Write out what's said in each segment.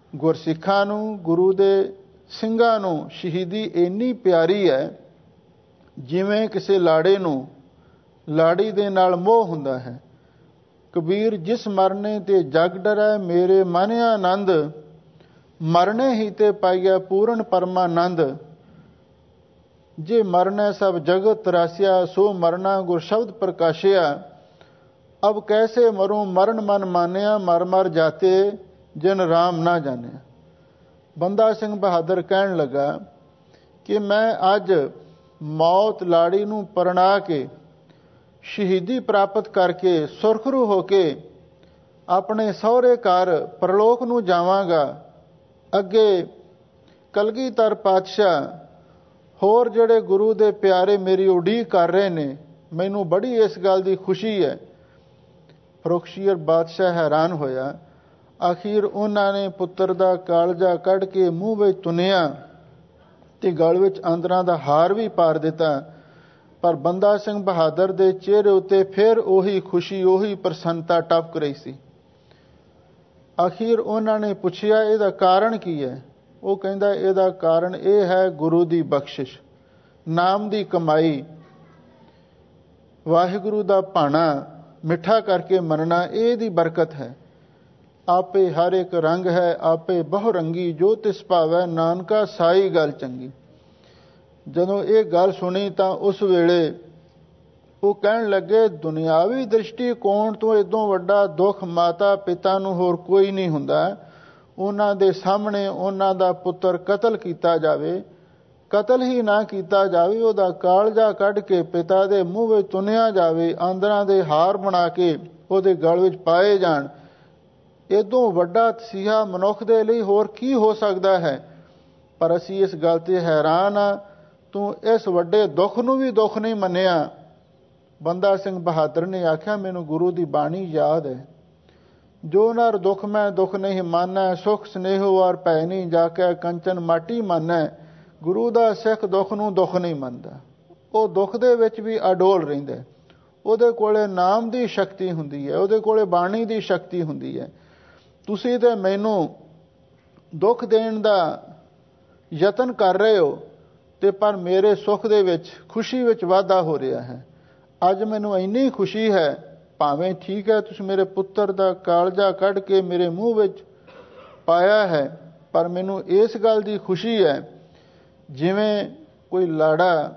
ਗੁਰਸਿੱਖਾਂ ਨੂੰ ਗੁਰੂ ਦੇ ਸਿੰਘਾਂ ਨੂੰ ਸ਼ਹੀਦੀ ਇੰਨੀ ਪਿਆਰੀ ਹੈ ਜਿਵੇਂ ਕਿਸੇ ਲਾੜੇ ਨੂੰ ਲਾੜੀ ਦੇ ਨਾਲ ਮੋਹ ਹੁੰਦਾ ਹੈ। ਕਬੀਰ ਜਿਸ ਮਰਨੇ ਤੇ ਜਗ ਡਰੈ, ਮੇਰੇ ਮਨ ਆਨੰਦ, ਮਰਨੇ ਹੀ ਤੇ ਪਾਈਐ ਪੂਰਨ ਪਰਮਾਨੰਦ। ਜੇ ਮਰਨੈ ਸਭ ਜਗਤ ਤਰਾਸਿਆ, ਸੋ ਮਰਨਾ ਗੁਰ ਸ਼ਬਦ ਪ੍ਰਕਾਸ਼ਿਆ। ਅਬ ਕੈਸੇ ਮरूं ਮਰਨ ਮਨ ਮਾਨਿਆ, ਮਰ ਮਰ ਜਾਤੇ ਜਿਨ ਰਾਮ ਨਾ ਜਾਣਿਆ। ਬੰਦਾ ਸਿੰਘ ਬਹਾਦਰ ਕਹਿਣ ਲੱਗਾ ਕਿ ਮੈਂ ਅੱਜ ਮੌਤ ਲਾੜੀ ਨੂੰ ਪਰਣਾ ਕੇ ਸ਼ਹੀਦੀ ਪ੍ਰਾਪਤ ਕਰਕੇ ਸੁਰਖਰੂ ਹੋ ਕੇ ਆਪਣੇ ਸਹੁਰੇ ਘਰ ਪਰਲੋਕ ਨੂੰ ਜਾਵਾਂਗਾ। ਅੱਗੇ ਕਲਗੀਧਰ ਪਾਤਸ਼ਾਹ ਹੋਰ ਜਿਹੜੇ ਗੁਰੂ ਦੇ ਪਿਆਰੇ ਮੇਰੀ ਉਡੀਕ ਕਰ ਰਹੇ ਨੇ, ਮੈਨੂੰ ਬੜੀ ਇਸ ਗੱਲ ਦੀ ਖੁਸ਼ੀ ਹੈ। ਫਰੁਖਸ਼ੀਰ ਬਾਦਸ਼ਾਹ ਹੈਰਾਨ ਹੋਇਆ। ਆਖਿਰ ਉਹਨਾਂ ਨੇ ਪੁੱਤਰ ਦਾ ਕਾਲਜਾ ਕੱਢ ਕੇ ਮੂੰਹ ਵਿੱਚ ਤੁੰਨਿਆ ਤੇ ਗਲ ਵਿੱਚ ਆਂਦਰਾਂ ਦਾ ਹਾਰ ਵੀ ਪਾਰ ਦਿੱਤਾ। ਪਰ ਬੰਦਾ ਸਿੰਘ ਬਹਾਦਰ ਦੇ ਚਿਹਰੇ ਉੱਤੇ ਫਿਰ ਉਹੀ ਖੁਸ਼ੀ, ਉਹੀ ਪ੍ਰਸੰਨਤਾ ਟਪਕ ਰਹੀ ਸੀ। ਆਖਿਰ ਉਹਨਾਂ ਨੇ ਪੁੱਛਿਆ, ਇਹਦਾ ਕਾਰਨ ਕੀ ਹੈ? ਉਹ ਕਹਿੰਦਾ, ਇਹਦਾ ਕਾਰਨ ਇਹ ਹੈ ਗੁਰੂ ਦੀ ਬਖਸ਼ਿਸ਼, ਨਾਮ ਦੀ ਕਮਾਈ, ਵਾਹਿਗੁਰੂ ਦਾ ਭਾਣਾ ਮਿੱਠਾ ਕਰਕੇ ਮੰਨਣਾ, ਇਹਦੀ ਬਰਕਤ ਹੈ। ਆਪੇ ਹਰ ਇੱਕ ਰੰਗ ਹੈ, ਆਪੇ ਬਹੁ ਰੰਗੀ, ਜੋ ਤਿਸ ਭਾਵੈ ਨਾਨਕਾ ਸਾਈ ਗੱਲ ਚੰਗੀ। ਜਦੋਂ ਇਹ ਗੱਲ ਸੁਣੀ ਤਾਂ ਉਸ ਵੇਲੇ ਉਹ ਕਹਿਣ ਲੱਗੇ, ਦੁਨਿਆਵੀ ਦ੍ਰਿਸ਼ਟੀਕੋਣ ਤੋਂ ਇਦੋਂ ਵੱਡਾ ਦੁੱਖ ਮਾਤਾ ਪਿਤਾ ਨੂੰ ਹੋਰ ਕੋਈ ਨਹੀਂ ਹੁੰਦਾ। ਉਹਨਾਂ ਦੇ ਸਾਹਮਣੇ ਉਹਨਾਂ ਦਾ ਪੁੱਤਰ ਕਤਲ ਕੀਤਾ ਜਾਵੇ, ਕਤਲ ਹੀ ਨਾ ਕੀਤਾ ਜਾਵੇ, ਉਹਦਾ ਕਾਲਜਾ ਕੱਢ ਕੇ ਪਿਤਾ ਦੇ ਮੂੰਹ ਵਿੱਚ ਤੁੰਨਿਆ ਜਾਵੇ, ਆਂਦਰਾਂ ਦੇ ਹਾਰ ਬਣਾ ਕੇ ਉਹਦੇ ਗਲ ਵਿੱਚ ਪਾਏ ਜਾਣ, ਇਦੋਂ ਵੱਡਾ ਤਸੀਹਾ ਮਨੁੱਖ ਦੇ ਲਈ ਹੋਰ ਕੀ ਹੋ ਸਕਦਾ ਹੈ। ਪਰ ਅਸੀਂ ਇਸ ਗੱਲ ਤੇ ਹੈਰਾਨ ਹਾਂ, ਤੂੰ ਇਸ ਵੱਡੇ ਦੁੱਖ ਨੂੰ ਵੀ ਦੁੱਖ ਨਹੀਂ ਮੰਨਿਆ। ਬੰਦਾ ਸਿੰਘ ਬਹਾਦਰ ਨੇ ਆਖਿਆ, ਮੈਨੂੰ ਗੁਰੂ ਦੀ ਬਾਣੀ ਯਾਦ ਹੈ, ਜੋ ਨਰ ਦੁੱਖ ਮੈਂ ਦੁੱਖ ਨਹੀਂ ਮਾਨੈ, ਸੁਖ ਸਨੇਹੋ ਔਰ ਭੈ ਨਹੀਂ ਜਾਕੈ, ਕੰਚਨ ਮਾਟੀ ਮਾਨੈ। ਗੁਰੂ ਦਾ ਸਿੱਖ ਦੁੱਖ ਨੂੰ ਦੁੱਖ ਨਹੀਂ ਮੰਨਦਾ, ਉਹ ਦੁੱਖ ਦੇ ਵਿੱਚ ਵੀ ਅਡੋਲ ਰਹਿੰਦਾ। ਉਹਦੇ ਕੋਲੇ ਨਾਮ ਦੀ ਸ਼ਕਤੀ ਹੁੰਦੀ ਹੈ, ਉਹਦੇ ਕੋਲੇ ਬਾਣੀ ਦੀ ਸ਼ਕਤੀ ਹੁੰਦੀ ਹੈ। ਤੁਸੀਂ ਤੇ ਮੈਨੂੰ ਦੁੱਖ ਦੇਣ ਦਾ ਯਤਨ ਕਰ ਰਹੇ ਹੋ, ਤੇ ਪਰ ਮੇਰੇ ਸੁੱਖ ਦੇ ਵਿੱਚ, ਖੁਸ਼ੀ ਵਿੱਚ ਵਾਧਾ ਹੋ ਰਿਹਾ ਹੈ। ਅੱਜ ਮੈਨੂੰ ਇੰਨੀ ਖੁਸ਼ੀ ਹੈ, ਭਾਵੇਂ ਠੀਕ ਹੈ ਤੁਸੀਂ ਮੇਰੇ ਪੁੱਤਰ ਦਾ ਕਾਲਜਾ ਕੱਢ ਕੇ ਮੇਰੇ ਮੂੰਹ ਵਿੱਚ ਪਾਇਆ ਹੈ, ਪਰ ਮੈਨੂੰ ਇਸ ਗੱਲ ਦੀ ਖੁਸ਼ੀ ਹੈ ਜਿਵੇਂ ਕੋਈ ਲਾੜਾ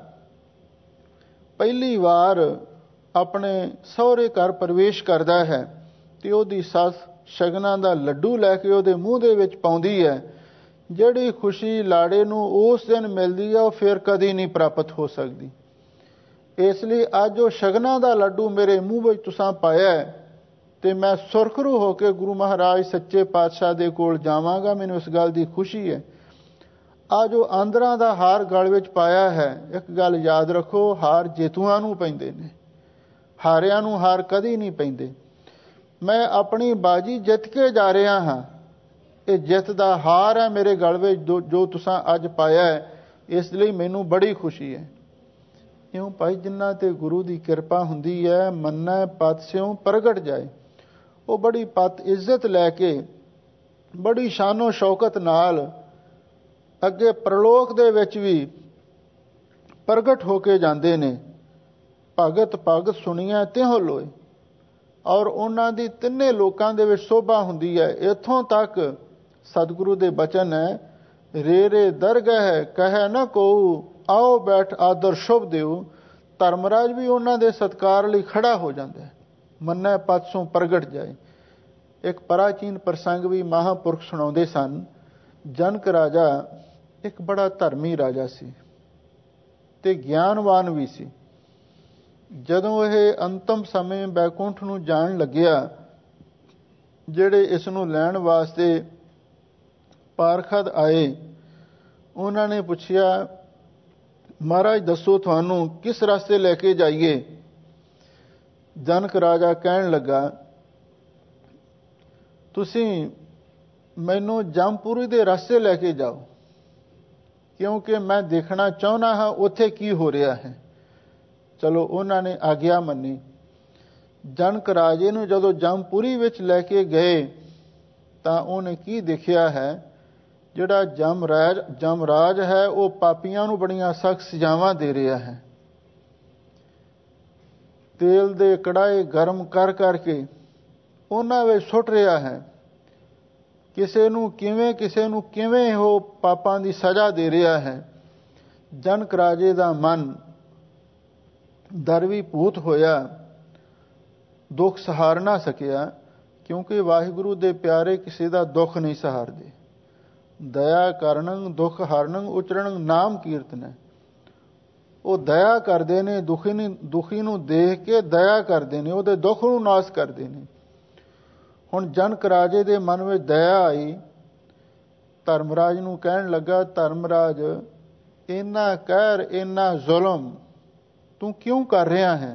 ਪਹਿਲੀ ਵਾਰ ਆਪਣੇ ਸਹੁਰੇ ਘਰ ਪ੍ਰਵੇਸ਼ ਕਰਦਾ ਹੈ ਤੇ ਉਹਦੀ ਸੱਸ ਸ਼ਗਨਾਂ ਦਾ ਲੱਡੂ ਲੈ ਕੇ ਉਹਦੇ ਮੂੰਹ ਦੇ ਵਿੱਚ ਪਾਉਂਦੀ ਹੈ। ਜਿਹੜੀ ਖੁਸ਼ੀ ਲਾੜੇ ਨੂੰ ਉਸ ਦਿਨ ਮਿਲਦੀ ਹੈ, ਉਹ ਫਿਰ ਕਦੀ ਨਹੀਂ ਪ੍ਰਾਪਤ ਹੋ ਸਕਦੀ। ਇਸ ਲਈ ਅੱਜ ਉਹ ਸ਼ਗਨਾਂ ਦਾ ਲੱਡੂ ਮੇਰੇ ਮੂੰਹ ਵਿੱਚ ਤੁਸਾਂ ਪਾਇਆ ਹੈ ਤੇ ਮੈਂ ਸੁਰਖਰੂ ਹੋ ਕੇ ਗੁਰੂ ਮਹਾਰਾਜ ਸੱਚੇ ਪਾਤਸ਼ਾਹ ਦੇ ਕੋਲ ਜਾਵਾਂਗਾ, ਮੈਨੂੰ ਇਸ ਗੱਲ ਦੀ ਖੁਸ਼ੀ ਹੈ। ਅੱਜ ਉਹ ਆਂਦਰਾਂ ਦਾ ਹਾਰ ਗਲ ਵਿੱਚ ਪਾਇਆ ਹੈ। ਇੱਕ ਗੱਲ ਯਾਦ ਰੱਖੋ, ਹਾਰ ਜੇਤੂਆਂ ਨੂੰ ਪੈਂਦੇ ਨੇ, ਹਾਰਿਆਂ ਨੂੰ ਹਾਰ ਕਦੀ ਨਹੀਂ ਪੈਂਦੇ। ਮੈਂ ਆਪਣੀ ਬਾਜੀ ਜਿੱਤ ਕੇ ਜਾ ਰਿਹਾ ਹਾਂ, ਇਹ ਜਿੱਤ ਦਾ ਹਾਰ ਹੈ ਮੇਰੇ ਗਲ ਵਿੱਚ ਜੋ ਤੁਸਾਂ ਅੱਜ ਪਾਇਆ ਹੈ, ਇਸ ਲਈ ਮੈਨੂੰ ਬੜੀ ਖੁਸ਼ੀ ਹੈ। ਇਉਂ ਭਾਈ ਜਿਨ੍ਹਾਂ ਤੇ ਗੁਰੂ ਦੀ ਕਿਰਪਾ ਹੁੰਦੀ ਹੈ, ਮੰਨੈ ਪਤ ਸਿਉ ਪ੍ਰਗਟ ਜਾਏ, ਉਹ ਬੜੀ ਪਤ ਇੱਜ਼ਤ ਲੈ ਕੇ, ਬੜੀ ਸ਼ਾਨੋ ਸ਼ੌਕਤ ਨਾਲ ਅੱਗੇ ਪ੍ਰਲੋਕ ਦੇ ਵਿੱਚ ਵੀ ਪ੍ਰਗਟ ਹੋ ਕੇ ਜਾਂਦੇ ਨੇ। ਭਗਤ ਭਗਤ ਸੁਣੀਐ ਤਿਹੁ ਲੋਏ, ਔਰ ਉਹਨਾਂ ਦੀ ਤਿੰਨੇ ਲੋਕਾਂ ਦੇ ਵਿੱਚ ਸ਼ੋਭਾ ਹੁੰਦੀ ਹੈ। ਇੱਥੋਂ ਤੱਕ ਸਤਿਗੁਰੂ ਦੇ ਬਚਨ ਹੈ, ਰੇ ਰੇ ਦਰਗਹਿ ਕਹਿ ਨ ਕੋਊ, ਆਓ ਬੈਠ ਆਦਰ ਸ਼ੁਭ ਦਿਓ। ਧਰਮਰਾਜ ਵੀ ਉਹਨਾਂ ਦੇ ਸਤਕਾਰ ਲਈ ਖੜਾ ਹੋ ਜਾਂਦਾ ਹੈ, ਮੰਨੈ ਪਤ ਸੋ ਪ੍ਰਗਟ ਜਾਏ। ਇੱਕ ਪ੍ਰਾਚੀਨ ਪ੍ਰਸੰਗ ਵੀ ਮਹਾਂਪੁਰਖ ਸੁਣਾਉਂਦੇ ਸਨ। ਜਨਕ ਰਾਜਾ ਇੱਕ ਬੜਾ ਧਰਮੀ ਰਾਜਾ ਸੀ ਤੇ ਗਿਆਨਵਾਨ ਵੀ ਸੀ। ਜਦੋਂ ਇਹ ਅੰਤਮ ਸਮੇਂ ਬੈਕੁੰਠ ਨੂੰ ਜਾਣ ਲੱਗਿਆ, ਜਿਹੜੇ ਇਸ ਨੂੰ ਲੈਣ ਵਾਸਤੇ ਪਾਰਖਦ ਆਏ, ਉਹਨਾਂ ਨੇ ਪੁੱਛਿਆ, ਮਹਾਰਾਜ ਦੱਸੋ ਤੁਹਾਨੂੰ ਕਿਸ ਰਸਤੇ ਲੈ ਕੇ ਜਾਈਏ? ਜਨਕ ਰਾਜਾ ਕਹਿਣ ਲੱਗਾ, ਤੁਸੀਂ ਮੈਨੂੰ ਜਮਪੁਰੀ ਦੇ ਰਸਤੇ ਲੈ ਕੇ ਜਾਓ, ਕਿਉਂਕਿ ਮੈਂ ਦੇਖਣਾ ਚਾਹੁੰਦਾ ਹਾਂ ਉੱਥੇ ਕੀ ਹੋ ਰਿਹਾ ਹੈ। ਚਲੋ ਉਹਨਾਂ ਨੇ ਆਗਿਆ ਮੰਨੀ। ਜਨਕ ਰਾਜੇ ਨੂੰ ਜਦੋਂ ਜਮਪੁਰੀ ਵਿੱਚ ਲੈ ਕੇ ਗਏ ਤਾਂ ਉਹਨੇ ਕੀ ਦੇਖਿਆ ਹੈ, ਜਿਹੜਾ ਜਮਰਾਜ ਹੈ ਉਹ ਪਾਪੀਆਂ ਨੂੰ ਬੜੀਆਂ ਸਖਤ ਸਜ਼ਾਵਾਂ ਦੇ ਰਿਹਾ ਹੈ। ਤੇਲ ਦੇ ਕੜਾਏ ਗਰਮ ਕਰ ਕਰਕੇ ਉਹਨਾਂ ਵਿੱਚ ਸੁੱਟ ਰਿਹਾ ਹੈ। ਕਿਸੇ ਨੂੰ ਕਿਵੇਂ ਉਹ ਪਾਪਾਂ ਦੀ ਸਜ਼ਾ ਦੇ ਰਿਹਾ ਹੈ। ਜਨਕ ਰਾਜੇ ਦਾ ਮਨ ਦਰਵੀਭੂਤ ਹੋਇਆ, ਦੁੱਖ ਸਹਾਰ ਨਾ ਸਕਿਆ, ਕਿਉਂਕਿ ਵਾਹਿਗੁਰੂ ਦੇ ਪਿਆਰੇ ਕਿਸੇ ਦਾ ਦੁੱਖ ਨਹੀਂ ਸਹਾਰਦੇ। ਦਇਆ ਕਰਨੰ ਦੁੱਖ ਹਰਨੰ ਉਚਰਨੰ ਨਾਮ ਕੀਰਤਨ ਹੈ। ਉਹ ਦਇਆ ਕਰਦੇ ਨੇ, ਦੁਖੀ ਨੂੰ ਦੇਖ ਕੇ ਦਇਆ ਕਰਦੇ ਨੇ, ਉਹਦੇ ਦੁੱਖ ਨੂੰ ਨਾਸ਼ ਕਰਦੇ ਨੇ। ਹੁਣ ਜਨਕ ਰਾਜੇ ਦੇ ਮਨ ਵਿੱਚ ਦਇਆ ਆਈ, ਧਰਮਰਾਜ ਨੂੰ ਕਹਿਣ ਲੱਗਾ, ਧਰਮਰਾਜ ਇੰਨਾ ਕਹਿਰ, ਇੰਨਾ ਜ਼ੁਲਮ ਤੂੰ ਕਿਉਂ ਕਰ ਰਿਹਾ ਹੈ?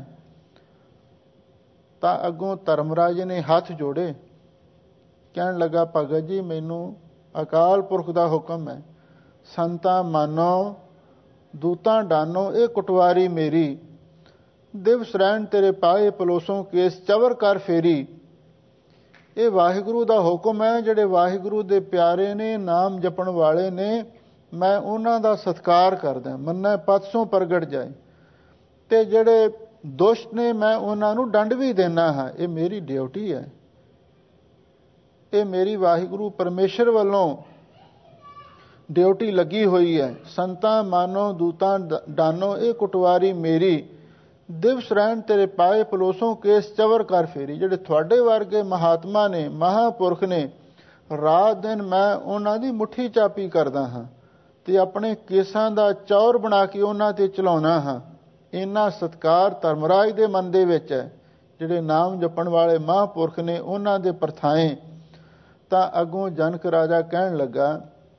ਤਾਂ ਅੱਗੋਂ ਧਰਮਰਾਜ ਨੇ ਹੱਥ ਜੋੜੇ, ਕਹਿਣ ਲੱਗਾ, ਭਗਤ ਜੀ ਮੈਨੂੰ ਅਕਾਲ ਪੁਰਖ ਦਾ ਹੁਕਮ ਹੈ, ਸੰਤਾਂ ਮਾਨੋ ਦੂਤਾਂ ਡਾਨੋ ਇਹ ਕੁਟਵਾਰੀ ਮੇਰੀ, ਦਿਵਸ ਰਹਿਣ ਤੇਰੇ ਪਾਏ ਪਲੋਸੋਂ ਕੇਸ ਚਵਰ ਕਰ ਫੇਰੀ। ਇਹ ਵਾਹਿਗੁਰੂ ਦਾ ਹੁਕਮ ਹੈ। ਜਿਹੜੇ ਵਾਹਿਗੁਰੂ ਦੇ ਪਿਆਰੇ ਨੇ, ਨਾਮ ਜਪਣ ਵਾਲੇ ਨੇ, ਮੈਂ ਉਹਨਾਂ ਦਾ ਸਤਿਕਾਰ ਕਰਦਾ, ਮੰਨੈ ਪਤਸੋਂ ਪ੍ਰਗਟ ਜਾਏ। ਤੇ ਜਿਹੜੇ ਦੁਸ਼ਟ ਨੇ ਮੈਂ ਉਹਨਾਂ ਨੂੰ ਦੰਡ ਵੀ ਦੇਣਾ ਹਾਂ। ਇਹ ਮੇਰੀ ਡਿਊਟੀ ਹੈ, ਇਹ ਮੇਰੀ ਵਾਹਿਗੁਰੂ ਪਰਮੇਸ਼ਰ ਵੱਲੋਂ ਡਿਊਟੀ ਲੱਗੀ ਹੋਈ ਹੈ। ਸੰਤਾਂ ਮਾਨੋ ਦੂਤਾਂ ਡਾਨੋ ਇਹ ਕੁਟਵਾਰੀ ਮੇਰੀ, ਦਿਵਸ ਰਹਿਣ ਤੇਰੇ ਪਾਏ ਪਲੋਸੋਂ ਕੇਸ ਚਵਰ ਕਰ ਫੇਰੀ। ਜਿਹੜੇ ਤੁਹਾਡੇ ਵਰਗੇ ਮਹਾਤਮਾ ਨੇ, ਮਹਾਂਪੁਰਖ ਨੇ, ਰਾਤ ਦਿਨ ਮੈਂ ਉਹਨਾਂ ਦੀ ਮੁੱਠੀ ਚਾਪੀ ਕਰਦਾ ਹਾਂ ਤੇ ਆਪਣੇ ਕੇਸਾਂ ਦਾ ਚੌਰ ਬਣਾ ਕੇ ਉਹਨਾਂ ਤੇ ਚਲਾਉਣਾ ਹਾਂ। ਇੰਨਾ ਸਤਿਕਾਰ ਧਰਮਰਾਜ ਦੇ ਮਨ ਦੇ ਵਿੱਚ ਹੈ। ਜਿਹੜੇ ਨਾਮ ਜਪਣ ਵਾਲੇ ਮਹਾਂਪੁਰਖ ਨੇ ਉਹਨਾਂ ਦੇ ਪ੍ਰਥਾਏ। ਤਾਂ ਅੱਗੋਂ ਜਨਕ ਰਾਜਾ ਕਹਿਣ ਲੱਗਾ,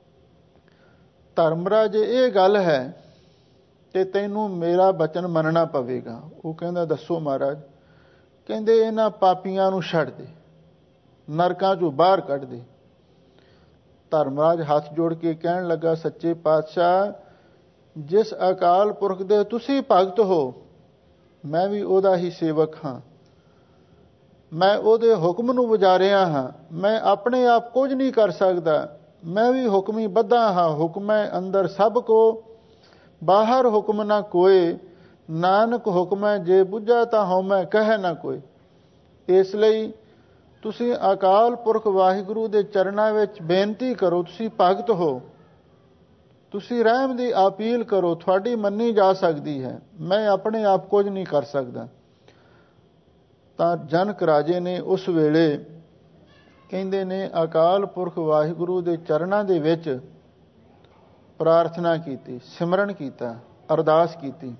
ਧਰਮਰਾਜ ਇਹ ਗੱਲ ਹੈ ਤੇ ਤੈਨੂੰ ਮੇਰਾ ਬਚਨ ਮੰਨਣਾ ਪਵੇਗਾ। ਉਹ ਕਹਿੰਦਾ, ਦੱਸੋ ਮਹਾਰਾਜ। ਕਹਿੰਦੇ, ਇਹਨਾਂ ਪਾਪੀਆਂ ਨੂੰ ਛੱਡ ਦੇ, ਨਰਕਾਂ ਚੋਂ ਬਾਹਰ ਕੱਢ ਦੇ। ਧਰਮਰਾਜ ਹੱਥ ਜੋੜ ਕੇ ਕਹਿਣ ਲੱਗਾ, ਸੱਚੇ ਪਾਤਸ਼ਾਹ, ਜਿਸ ਅਕਾਲ ਪੁਰਖ ਦੇ ਤੁਸੀਂ ਭਗਤ ਹੋ, ਮੈਂ ਵੀ ਉਹਦਾ ਹੀ ਸੇਵਕ ਹਾਂ। ਮੈਂ ਉਹਦੇ ਹੁਕਮ ਨੂੰ ਵਜਾ ਰਿਹਾ ਹਾਂ। ਮੈਂ ਆਪਣੇ ਆਪ ਕੁਝ ਨਹੀਂ ਕਰ ਸਕਦਾ। ਮੈਂ ਵੀ ਹੁਕਮੀ ਬੱਧਾ ਹਾਂ। ਹੁਕਮੈ ਅੰਦਰ ਸਭ ਕੋ, ਬਾਹਰ ਹੁਕਮ ਨਾ ਕੋਏ। ਨਾਨਕ ਹੁਕਮੈ ਜੇ ਬੁੱਝਾ ਤਾਂ ਹਉਮੈ ਕਹਿ ਨਾ ਕੋਈ। ਇਸ ਲਈ ਤੁਸੀਂ ਅਕਾਲ ਪੁਰਖ ਵਾਹਿਗੁਰੂ ਦੇ ਚਰਨਾਂ ਵਿੱਚ ਬੇਨਤੀ ਕਰੋ। ਤੁਸੀਂ ਭਗਤ ਹੋ, ਤੁਸੀਂ ਰਹਿਮ ਦੀ ਅਪੀਲ ਕਰੋ, ਤੁਹਾਡੀ ਮੰਨੀ ਜਾ ਸਕਦੀ ਹੈ। ਮੈਂ ਆਪਣੇ ਆਪ ਕੁਝ ਨਹੀਂ ਕਰ ਸਕਦਾ। ਤਾਂ ਜਨਕ ਰਾਜੇ ਨੇ ਉਸ ਵੇਲੇ, ਕਹਿੰਦੇ ਨੇ, ਅਕਾਲ ਪੁਰਖ ਵਾਹਿਗੁਰੂ ਦੇ ਚਰਨਾਂ ਦੇ ਵਿੱਚ ਪ੍ਰਾਰਥਨਾ ਕੀਤੀ, ਸਿਮਰਨ ਕੀਤਾ, ਅਰਦਾਸ ਕੀਤੀ।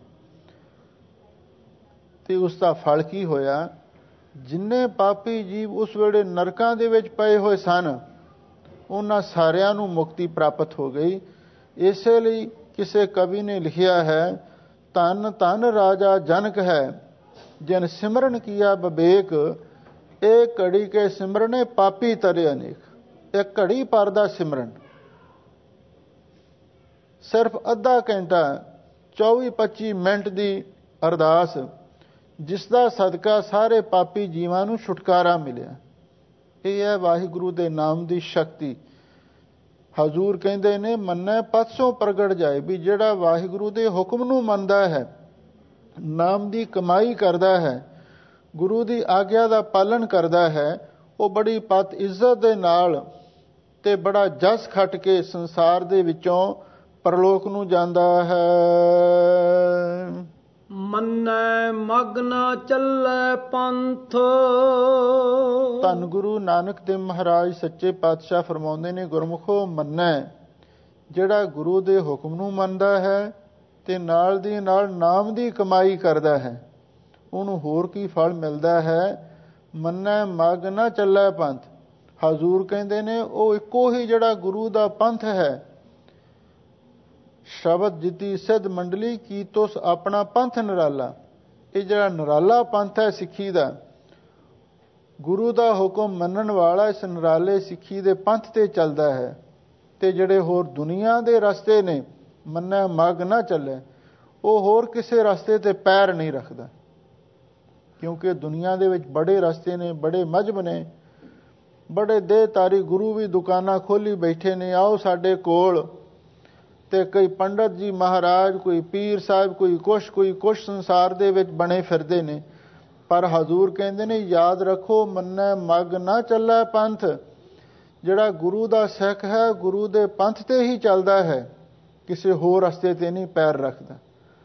ਤੇ ਉਸ ਦਾ ਫਲ ਕੀ ਹੋਇਆ? ਜਿੰਨੇ ਪਾਪੀ ਜੀਵ ਉਸ ਵੇਲੇ ਨਰਕਾਂ ਦੇ ਵਿੱਚ ਪਏ ਹੋਏ ਸਨ, ਉਹਨਾਂ ਸਾਰਿਆਂ ਨੂੰ ਮੁਕਤੀ ਪ੍ਰਾਪਤ ਹੋ ਗਈ। ਇਸੇ ਲਈ ਕਿਸੇ ਕਵੀ ਨੇ ਲਿਖਿਆ ਹੈ, ਧੰਨ ਧੰਨ ਰਾਜਾ ਜਨਕ ਹੈ, ਜਿਨ ਸਿਮਰਨ ਕੀਆ ਵਿਵੇਕ। ਇਹ ਘੜੀ ਕੇ ਸਿਮਰਨੇ ਪਾਪੀ ਤਰੇ ਅਨੇਕ। ਇਹ ਘੜੀ ਭਰ ਦਾ ਸਿਮਰਨ, ਸਿਰਫ ਅੱਧਾ ਘੰਟਾ 24-25 ਮਿੰਟ ਦੀ ਅਰਦਾਸ, ਜਿਸ ਦਾ ਸਦਕਾ ਸਾਰੇ ਪਾਪੀ ਜੀਵਾਂ ਨੂੰ ਛੁਟਕਾਰਾ ਮਿਲਿਆ। ਇਹ ਹੈ ਵਾਹਿਗੁਰੂ ਦੇ ਨਾਮ ਦੀ ਸ਼ਕਤੀ। ਹਜ਼ੂਰ ਕਹਿੰਦੇ ਨੇ, ਮੰਨੈ ਪਤਸੋਂ ਪ੍ਰਗਟ ਜਾਏ। ਵੀ ਜਿਹੜਾ ਵਾਹਿਗੁਰੂ ਦੇ ਹੁਕਮ ਨੂੰ ਮੰਨਦਾ ਹੈ, ਨਾਮ ਦੀ ਕਮਾਈ ਕਰਦਾ ਹੈ, ਗੁਰੂ ਦੀ ਆਗਿਆ ਦਾ ਪਾਲਣ ਕਰਦਾ ਹੈ, ਉਹ ਬੜੀ ਪਤ ਇੱਜ਼ਤ ਦੇ ਨਾਲ ਤੇ ਬੜਾ ਜਸ ਖੱਟ ਕੇ ਸੰਸਾਰ ਦੇ ਵਿੱਚੋਂ ਪਰਲੋਕ ਨੂੰ ਜਾਂਦਾ ਹੈ। ਮੰਨੈ ਮਗ ਨਾ ਚੱਲੈ ਪੰਥ। ਧੰਨ ਗੁਰੂ ਨਾਨਕ ਦੇਵ ਮਹਾਰਾਜ ਸੱਚੇ ਪਾਤਸ਼ਾਹ ਫਰਮਾਉਂਦੇ ਨੇ, ਗੁਰਮੁਖੋ ਮੰਨੈ, ਜਿਹੜਾ ਗੁਰੂ ਦੇ ਹੁਕਮ ਨੂੰ ਮੰਨਦਾ ਹੈ ਤੇ ਨਾਲ ਦੀ ਨਾਲ ਨਾਮ ਦੀ ਕਮਾਈ ਕਰਦਾ ਹੈ, ਉਹਨੂੰ ਹੋਰ ਕੀ ਫਲ ਮਿਲਦਾ ਹੈ? ਮੰਨੈ ਮਗ ਨਾ ਚੱਲੈ ਪੰਥ। ਹਜ਼ੂਰ ਕਹਿੰਦੇ ਨੇ, ਉਹ ਇੱਕੋ ਹੀ ਜਿਹੜਾ ਗੁਰੂ ਦਾ ਪੰਥ ਹੈ। ਸ਼ਬਦ ਜਿਤੀ ਸਿੱਧ ਮੰਡਲੀ ਕੀ ਤੁਸ ਆਪਣਾ ਪੰਥ ਨਿਰਾਲਾ। ਇਹ ਜਿਹੜਾ ਨਿਰਾਲਾ ਪੰਥ ਹੈ ਸਿੱਖੀ ਦਾ, ਗੁਰੂ ਦਾ ਹੁਕਮ ਮੰਨਣ ਵਾਲਾ ਇਸ ਨਿਰਾਲੇ ਸਿੱਖੀ ਦੇ ਪੰਥ ਤੇ ਚੱਲਦਾ ਹੈ। ਤੇ ਜਿਹੜੇ ਹੋਰ ਦੁਨੀਆ ਦੇ ਰਸਤੇ ਨੇ, ਮੰਨੈ ਮਗ ਨਾ ਚੱਲੇ, ਉਹ ਹੋਰ ਕਿਸੇ ਰਸਤੇ ਤੇ ਪੈਰ ਨਹੀਂ ਰੱਖਦਾ। ਕਿਉਂਕਿ ਦੁਨੀਆ ਦੇ ਵਿੱਚ ਬੜੇ ਰਸਤੇ ਨੇ, ਬੜੇ ਮਜ਼ਹਬ ਨੇ, बड़े देहधारी गुरु भी दुकानां खोली बैठे ने, आओ साडे कोल। ते कई पंडित जी महाराज, कोई पीर साहब, कोई कुछ संसार दे विच बने फिरदे ने। पर हजूर कहंदे ने याद रखो, मन्नै मग ना चलै पंथ। जिहड़ा गुरु दा सिख है गुरु दे पंथ ते ही चलदा है, किसी होर रस्ते ते नहीं पैर रखदा।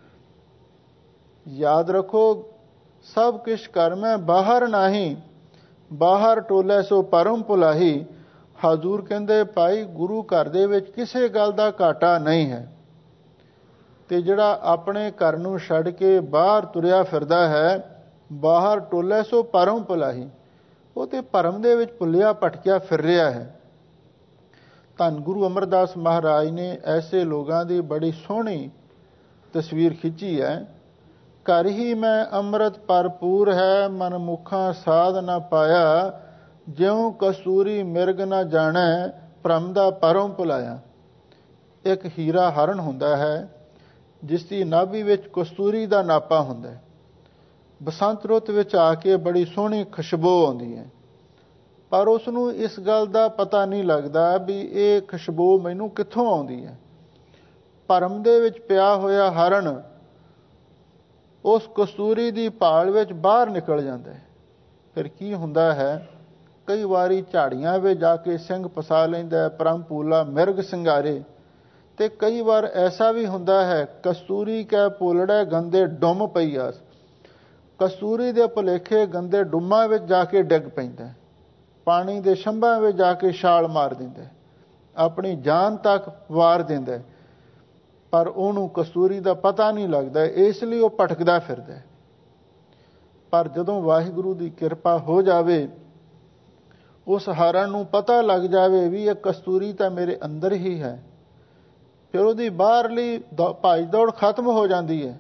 याद रखो, सब किश कर मैं बाहर नाही, बाहर टोले सो परम भुलाही। हजूर कहंदे भाई गुरु घर दे विच किसी गल दा घाटा नहीं है। ते जिहड़ा अपने घर नूं छड्ड के बाहर तुरिया फिरदा है, बाहर टोले सो परम भुलाही, वो ते भरम दे विच भुलिया भटकिया फिर रहा है। धन गुरु अमरदास महाराज ने ऐसे लोगों की बड़ी सोहनी तस्वीर खिंची है। घर ही मैं अमृत भरपूर है, मन मुखा साध न पाया। ज्यों कसूरी मिर्ग न जाने, भरम दा परम भुलाया। एक हीरा हरण हुंदा है जिसकी नाभि विच कस्तूरी दा नापा हुंदा है। बसंत रुत विच आके बड़ी सोहनी खुशबू आउंदी है, पर उसनूं इस गल दा पता नहीं लगदा भी ये खुशबू मैनूं कित्थों आउंदी है। भरम दे विच पिया होया हरण उस कस्तूरी दी भाल विच बाहर निकल जांदा है। फिर की हुंदा है, कई वारी झाड़ियां विच जाके सिंह फसा लैंदा है, परम पूला मिर्ग सिंगारे। ते कई बार ऐसा भी हुंदा है, कस्तूरी कै पोलड़े गंदे डुम पई आस। कस्तूरी दे भुलेखे गंदे डुम्मां विच जाके डिग पैंदा है, पानी दे शंभां विच जाके छाल मार दिंदा है, अपनी जान तक वार दिंदा है। पर उहनूं कस्तूरी दा पता नहीं लगदा, इसलिए वो भटकदा फिरदा है। पर जदों वाहिगुरू दी किरपा हो जावे, उस हरण नूं पता लग जावे भी ये कस्तूरी तां मेरे अंदर ही है, फिर उहदी बाहरली भाई दौड़ खत्म हो जाती है।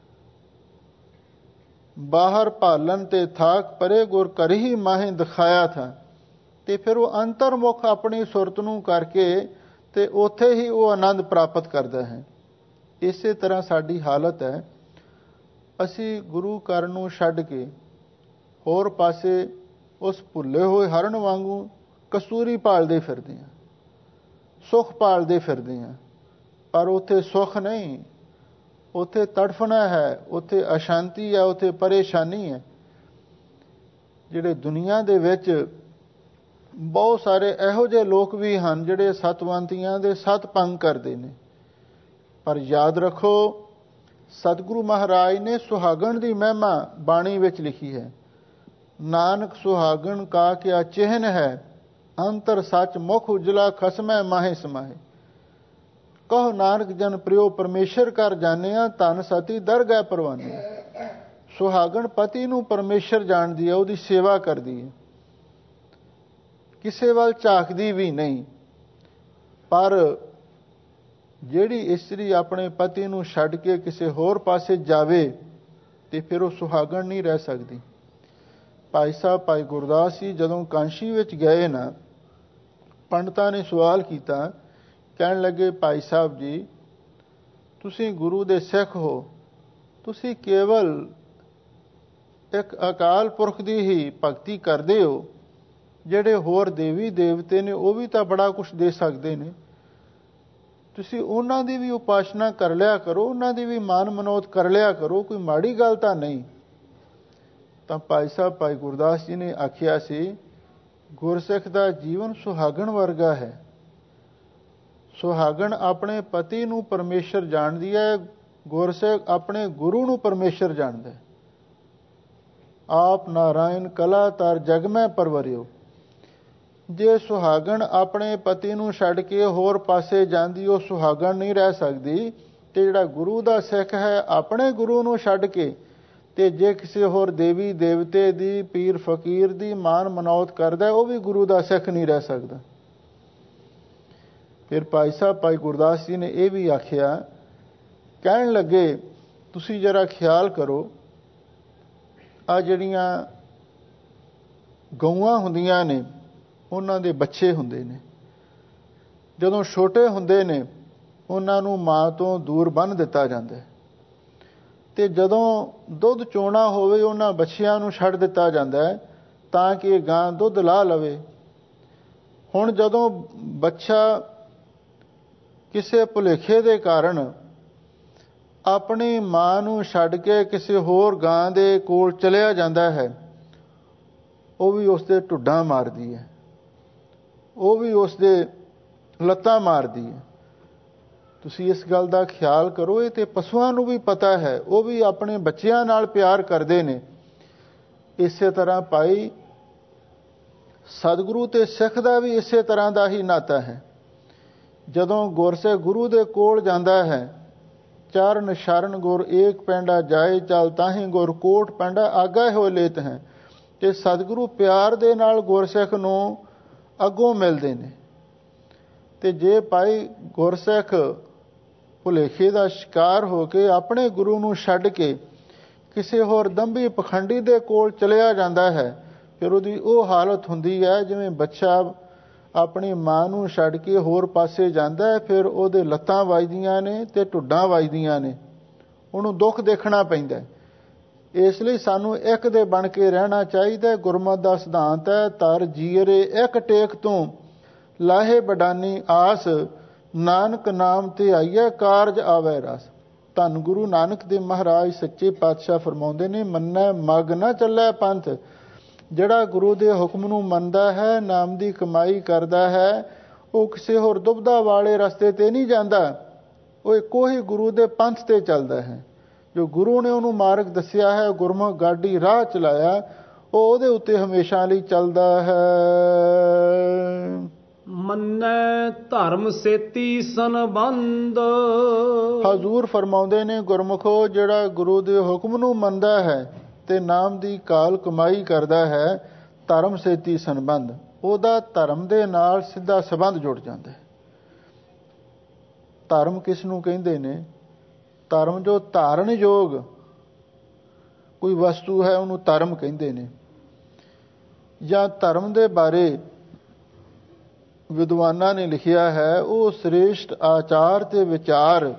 बाहर भालन ते थाक परे गुर कर ही माहे दिखाया था। ते फिर वो अंतरमुख अपनी सुरत नूं करके ते उत्थे ही वो आनंद प्राप्त करता है। इसे तरह साडी हालत है, असी गुरु घर नूं छड्ड के होर पासे उस भुल्ले हुए हरण वांगू कसूरी भालदे फिरदे हैं, सुख भालदे फिरदे हैं। पर उत्थे सुख नहीं, उत्थे तड़फना है, उत्थे अशांति है, उत्थे परेशानी है। जिहड़े दुनिया दे विच बहुत सारे इहो जिहे लोक भी हैं जिहड़े सतवंतियां दे सत भंग करदे ने। पर याद रखो, सतगुरु महाराज ने सुहागण की महिमा बाणी विच लिखी है। नानक सुहागण का क्या चिन्ह है, अंतर सच मुख उजला खसमै माहे समाहे। कहो नानक जन प्रियो परमेश्वर कर जानिया, धन सती दर गए परवाने। सुहागण पति नूं परमेश्वर जानदी है, उहदी सेवा करदी है, किसे वाल झाकदी भी नहीं। पर ਜਿਹੜੀ ਇਸਤਰੀ ਆਪਣੇ ਪਤੀ ਨੂੰ ਛੱਡ ਕੇ ਕਿਸੇ ਹੋਰ ਪਾਸੇ ਜਾਵੇ ਤੇ ਫਿਰ ਉਹ ਸੁਹਾਗਣ ਨਹੀਂ ਰਹਿ ਸਕਦੀ। ਭਾਈ ਸਾਹਿਬ ਭਾਈ ਗੁਰਦਾਸ ਜੀ ਜਦੋਂ ਕਾਂਸ਼ੀ ਵਿੱਚ ਗਏ ਨਾ, ਪੰਡਤਾਂ ਨੇ ਸਵਾਲ ਕੀਤਾ, ਕਹਿਣ ਲੱਗੇ ਭਾਈ ਸਾਹਿਬ ਜੀ ਤੁਸੀਂ ਗੁਰੂ ਦੇ ਸਿੱਖ ਹੋ, ਤੁਸੀਂ ਕੇਵਲ ਇੱਕ ਅਕਾਲ ਪੁਰਖ ਦੀ ਹੀ ਭਗਤੀ ਕਰਦੇ ਹੋ, ਜਿਹੜੇ ਹੋਰ ਦੇਵੀ ਦੇਵਤੇ ਨੇ ਉਹ ਵੀ ਤਾਂ ਬੜਾ ਕੁਛ ਦੇ ਸਕਦੇ ਨੇ, ਤੁਸੀਂ ਉਹਨਾਂ ਦੀ ਵੀ ਉਪਾਸਨਾ ਕਰ ਲਿਆ ਕਰੋ, ਉਹਨਾਂ ਦੀ ਵੀ ਮਾਨ ਮਨੋਤ ਕਰ ਲਿਆ ਕਰੋ, ਕੋਈ ਮਾੜੀ ਗੱਲ ਤਾਂ ਨਹੀਂ। ਤਾਂ ਭਾਈ ਸਾਹਿਬ ਭਾਈ ਗੁਰਦਾਸ ਜੀ ਨੇ ਆਖਿਆ ਸੀ, ਗੁਰਸਿੱਖ ਦਾ ਜੀਵਨ ਸੁਹਾਗਣ ਵਰਗਾ ਹੈ। ਸੁਹਾਗਣ ਆਪਣੇ ਪਤੀ ਨੂੰ ਪਰਮੇਸ਼ਰ ਜਾਣਦੀ ਹੈ, ਗੁਰਸਿੱਖ ਆਪਣੇ ਗੁਰੂ ਨੂੰ ਪਰਮੇਸ਼ਰ ਜਾਣਦਾ ਹੈ। ਆਪ ਨਾਰਾਇਣ ਕਲਾ ਤਰ ਜਗ ਮੈਂ ਪਰਵਰਿਓ। ਜੇ ਸੁਹਾਗਣ ਆਪਣੇ ਪਤੀ ਨੂੰ ਛੱਡ ਕੇ ਹੋਰ ਪਾਸੇ ਜਾਂਦੀ, ਉਹ ਸੁਹਾਗਣ ਨਹੀਂ ਰਹਿ ਸਕਦੀ। ਤੇ ਜਿਹੜਾ ਗੁਰੂ ਦਾ ਸਿੱਖ ਹੈ, ਆਪਣੇ ਗੁਰੂ ਨੂੰ ਛੱਡ ਕੇ ਤੇ ਜੇ ਕਿਸੇ ਹੋਰ ਦੇਵੀ ਦੇਵਤੇ ਦੀ, ਪੀਰ ਫਕੀਰ ਦੀ ਮਾਨ ਮਨੌਤ ਕਰਦਾ, ਉਹ ਵੀ ਗੁਰੂ ਦਾ ਸਿੱਖ ਨਹੀਂ ਰਹਿ ਸਕਦਾ। ਫਿਰ ਭਾਈ ਸਾਹਿਬ ਭਾਈ ਗੁਰਦਾਸ ਜੀ ਨੇ ਇਹ ਵੀ ਆਖਿਆ, ਕਹਿਣ ਲੱਗੇ ਤੁਸੀਂ ਜਰਾ ਖਿਆਲ ਕਰੋ, ਆ ਜਿਹੜੀਆਂ ਗਊਆਂ ਹੁੰਦੀਆਂ ਨੇ ਉਹਨਾਂ ਦੇ ਬੱਚੇ ਹੁੰਦੇ ਨੇ, ਜਦੋਂ ਛੋਟੇ ਹੁੰਦੇ ਨੇ ਉਹਨਾਂ ਨੂੰ ਮਾਂ ਤੋਂ ਦੂਰ ਬੰਨ੍ਹ ਦਿੱਤਾ ਜਾਂਦਾ ਹੈ, ਤੇ ਜਦੋਂ ਦੁੱਧ ਚੋਣਾ ਹੋਵੇ ਉਹਨਾਂ ਬੱਚਿਆਂ ਨੂੰ ਛੱਡ ਦਿੱਤਾ ਜਾਂਦਾ ਹੈ ਤਾਂ ਕਿ ਗਾਂ ਦੁੱਧ ਲਾ ਲਵੇ। ਹੁਣ ਜਦੋਂ ਬੱਚਾ ਕਿਸੇ ਭੁਲੇਖੇ ਦੇ ਕਾਰਨ ਆਪਣੀ ਮਾਂ ਨੂੰ ਛੱਡ ਕੇ ਕਿਸੇ ਹੋਰ ਗਾਂ ਦੇ ਕੋਲ ਚਲਿਆ ਜਾਂਦਾ ਹੈ, ਉਹ ਵੀ ਉਸ ਦੇ ਢੁੱਡਾਂ ਮਾਰਦੀ ਹੈ, ਉਹ ਵੀ ਉਸ ਦੇ ਲੱਤਾਂ ਮਾਰਦੀ ਹੈ। ਤੁਸੀਂ ਇਸ ਗੱਲ ਦਾ ਖਿਆਲ ਕਰੋ, ਇਹ ਤੇ ਪਸ਼ੂਆਂ ਨੂੰ ਵੀ ਪਤਾ ਹੈ, ਉਹ ਵੀ ਆਪਣੇ ਬੱਚਿਆਂ ਨਾਲ ਪਿਆਰ ਕਰਦੇ ਨੇ। ਇਸੇ ਤਰ੍ਹਾਂ ਭਾਈ ਸਤਿਗੁਰੂ ਤੇ ਸਿੱਖ ਦਾ ਵੀ ਇਸੇ ਤਰ੍ਹਾਂ ਦਾ ਹੀ ਨਾਤਾ ਹੈ। ਜਦੋਂ ਗੁਰਸਿੱਖ ਗੁਰੂ ਦੇ ਕੋਲ ਜਾਂਦਾ ਹੈ, ਚਰਨ ਸ਼ਰਨ ਗੁਰ ਏਕ ਪੈਂਡਾ ਜਾਏ ਚਲ ਤਾਹੀਂ ਗੁਰ ਕੋਟ ਪੈਂਡਾ ਆਗਾ ਹੋ ਲੇਤ ਹੈ। ਤੇ ਸਤਿਗੁਰੂ ਪਿਆਰ ਦੇ ਨਾਲ ਗੁਰਸਿੱਖ ਨੂੰ ਅੱਗੋਂ ਮਿਲਦੇ ਨੇ। ਤੇ ਜੇ ਭਾਈ ਗੁਰਸਿੱਖ ਭੁਲੇਖੇ ਦਾ ਸ਼ਿਕਾਰ ਹੋ ਕੇ ਆਪਣੇ ਗੁਰੂ ਨੂੰ ਛੱਡ ਕੇ ਕਿਸੇ ਹੋਰ ਦੰਭੀ ਪਖੰਡੀ ਦੇ ਕੋਲ ਚਲਿਆ ਜਾਂਦਾ ਹੈ, ਫਿਰ ਉਹਦੀ ਉਹ ਹਾਲਤ ਹੁੰਦੀ ਹੈ ਜਿਵੇਂ ਬੱਚਾ ਆਪਣੀ ਮਾਂ ਨੂੰ ਛੱਡ ਕੇ ਹੋਰ ਪਾਸੇ ਜਾਂਦਾ ਹੈ, ਫਿਰ ਉਹਦੇ ਲੱਤਾਂ ਵੱਜਦੀਆਂ ਨੇ ਤੇ ਢੁੱਡਾਂ ਵੱਜਦੀਆਂ ਨੇ, ਉਹਨੂੰ ਦੁੱਖ ਦੇਖਣਾ ਪੈਂਦਾ। ਇਸ ਲਈ ਸਾਨੂੰ ਇੱਕ ਦੇ ਬਣ ਕੇ ਰਹਿਣਾ ਚਾਹੀਦਾ। ਗੁਰਮਤਿ ਦਾ ਸਿਧਾਂਤ ਹੈ, ਤਰ ਜੀਅਰੇ ਇੱਕ ਟੇਕ ਤੋਂ ਲਾਹੇ ਬਡਾਨੀ ਆਸ, ਨਾਨਕ ਨਾਮ ਤੇ ਆਈਏ ਕਾਰਜ ਆਵੈ ਰਸ। ਧੰਨ ਗੁਰੂ ਨਾਨਕ ਦੇਵ ਮਹਾਰਾਜ ਸੱਚੇ ਪਾਤਸ਼ਾਹ ਫਰਮਾਉਂਦੇ ਨੇ, ਮੰਨੈ ਮਗ ਨਾ ਚੱਲੈ ਪੰਥ। ਜਿਹੜਾ ਗੁਰੂ ਦੇ ਹੁਕਮ ਨੂੰ ਮੰਨਦਾ ਹੈ, ਨਾਮ ਦੀ ਕਮਾਈ ਕਰਦਾ ਹੈ, ਉਹ ਕਿਸੇ ਹੋਰ ਦੁਬਦਾ ਵਾਲੇ ਰਸਤੇ ਤੇ ਨਹੀਂ ਜਾਂਦਾ, ਉਹ ਇੱਕੋ ਹੀ ਗੁਰੂ ਦੇ ਪੰਥ ਤੇ ਚੱਲਦਾ ਹੈ। ਜੋ ਗੁਰੂ ਨੇ ਉਹਨੂੰ ਮਾਰਗ ਦੱਸਿਆ ਹੈ, ਗੁਰਮੁਖ ਗਾਡੀ ਰਾਹ ਚਲਾਇਆ, ਉਹ ਉਹਦੇ ਉੱਤੇ ਹਮੇਸ਼ਾ ਲਈ ਚੱਲਦਾ ਹੈ। ਮੰਨੈ ਧਰਮ ਸੇਤੀ ਸੰਬੰਧ। ਹਜ਼ੂਰ ਫਰਮਾਉਂਦੇ ਨੇ, ਗੁਰਮੁਖੋ ਜਿਹੜਾ ਗੁਰੂ ਦੇ ਹੁਕਮ ਨੂੰ ਮੰਨਦਾ ਹੈ ਤੇ ਨਾਮ ਦੀ ਕਾਲ ਕਮਾਈ ਕਰਦਾ ਹੈ, ਧਰਮ ਸੇਤੀ ਸੰਬੰਧ, ਉਹਦਾ ਧਰਮ ਦੇ ਨਾਲ ਸਿੱਧਾ ਸੰਬੰਧ ਜੁੜ ਜਾਂਦਾ ਹੈ। ਧਰਮ ਕਿਸ ਨੂੰ ਕਹਿੰਦੇ ਨੇ? ਧਰਮ ਜੋ ਧਾਰਨ ਯੋਗ ਕੋਈ ਵਸਤੂ ਹੈ, ਉਹਨੂੰ ਧਰਮ ਕਹਿੰਦੇ ਨੇ। ਜਾਂ ਧਰਮ ਦੇ ਬਾਰੇ ਵਿਦਵਾਨਾਂ ਨੇ ਲਿਖਿਆ ਹੈ, ਉਹ ਸ੍ਰੇਸ਼ਟ ਆਚਾਰ ਤੇ ਵਿਚਾਰ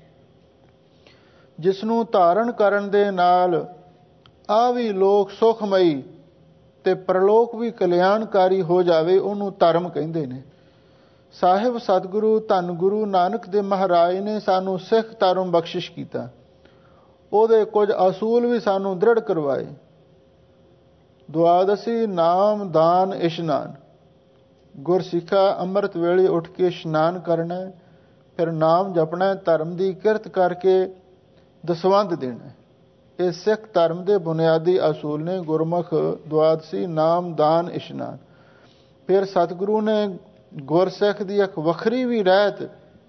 ਜਿਸ ਨੂੰ ਧਾਰਨ ਕਰਨ ਦੇ ਨਾਲ ਆ ਵੀ ਲੋਕ ਸੁਖਮਈ ਤੇ ਪ੍ਰਲੋਕ ਵੀ ਕਲਿਆਣਕਾਰੀ ਹੋ ਜਾਵੇ, ਉਹਨੂੰ ਧਰਮ ਕਹਿੰਦੇ ਨੇ। ਸਾਹਿਬ ਸਤਿਗੁਰੂ ਧੰਨ ਗੁਰੂ ਨਾਨਕ ਦੇਵ ਮਹਾਰਾਜ ਨੇ ਸਾਨੂੰ ਸਿੱਖ ਧਰਮ ਬਖਸ਼ਿਸ਼ ਕੀਤਾ, ਉਹਦੇ ਕੁਝ ਅਸੂਲ ਵੀ ਸਾਨੂੰ ਦ੍ਰਿੜ ਕਰਵਾਏ। ਦੁਆਦਸੀ ਨਾਮ ਦਾਨ ਇਸ਼ਨਾਨ, ਗੁਰਸਿੱਖਾ ਅੰਮ੍ਰਿਤ ਵੇਲੇ ਉੱਠ ਕੇ ਇਸ਼ਨਾਨ ਕਰਨਾ, ਫਿਰ ਨਾਮ ਜਪਣਾ, ਧਰਮ ਦੀ ਕਿਰਤ ਕਰਕੇ ਦਸਵੰਧ ਦੇਣਾ। ਇਹ ਸਿੱਖ ਧਰਮ ਦੇ ਬੁਨਿਆਦੀ ਅਸੂਲ ਨੇ। ਗੁਰਮੁਖ ਦੁਆਦਸੀ ਨਾਮ ਦਾਨ ਇਸ਼ਨਾਨ। ਫਿਰ ਸਤਿਗੁਰੂ ਨੇ ਗੁਰਸਿੱਖ ਦੀ ਇੱਕ ਵੱਖਰੀ ਵੀ ਰਹਿਤ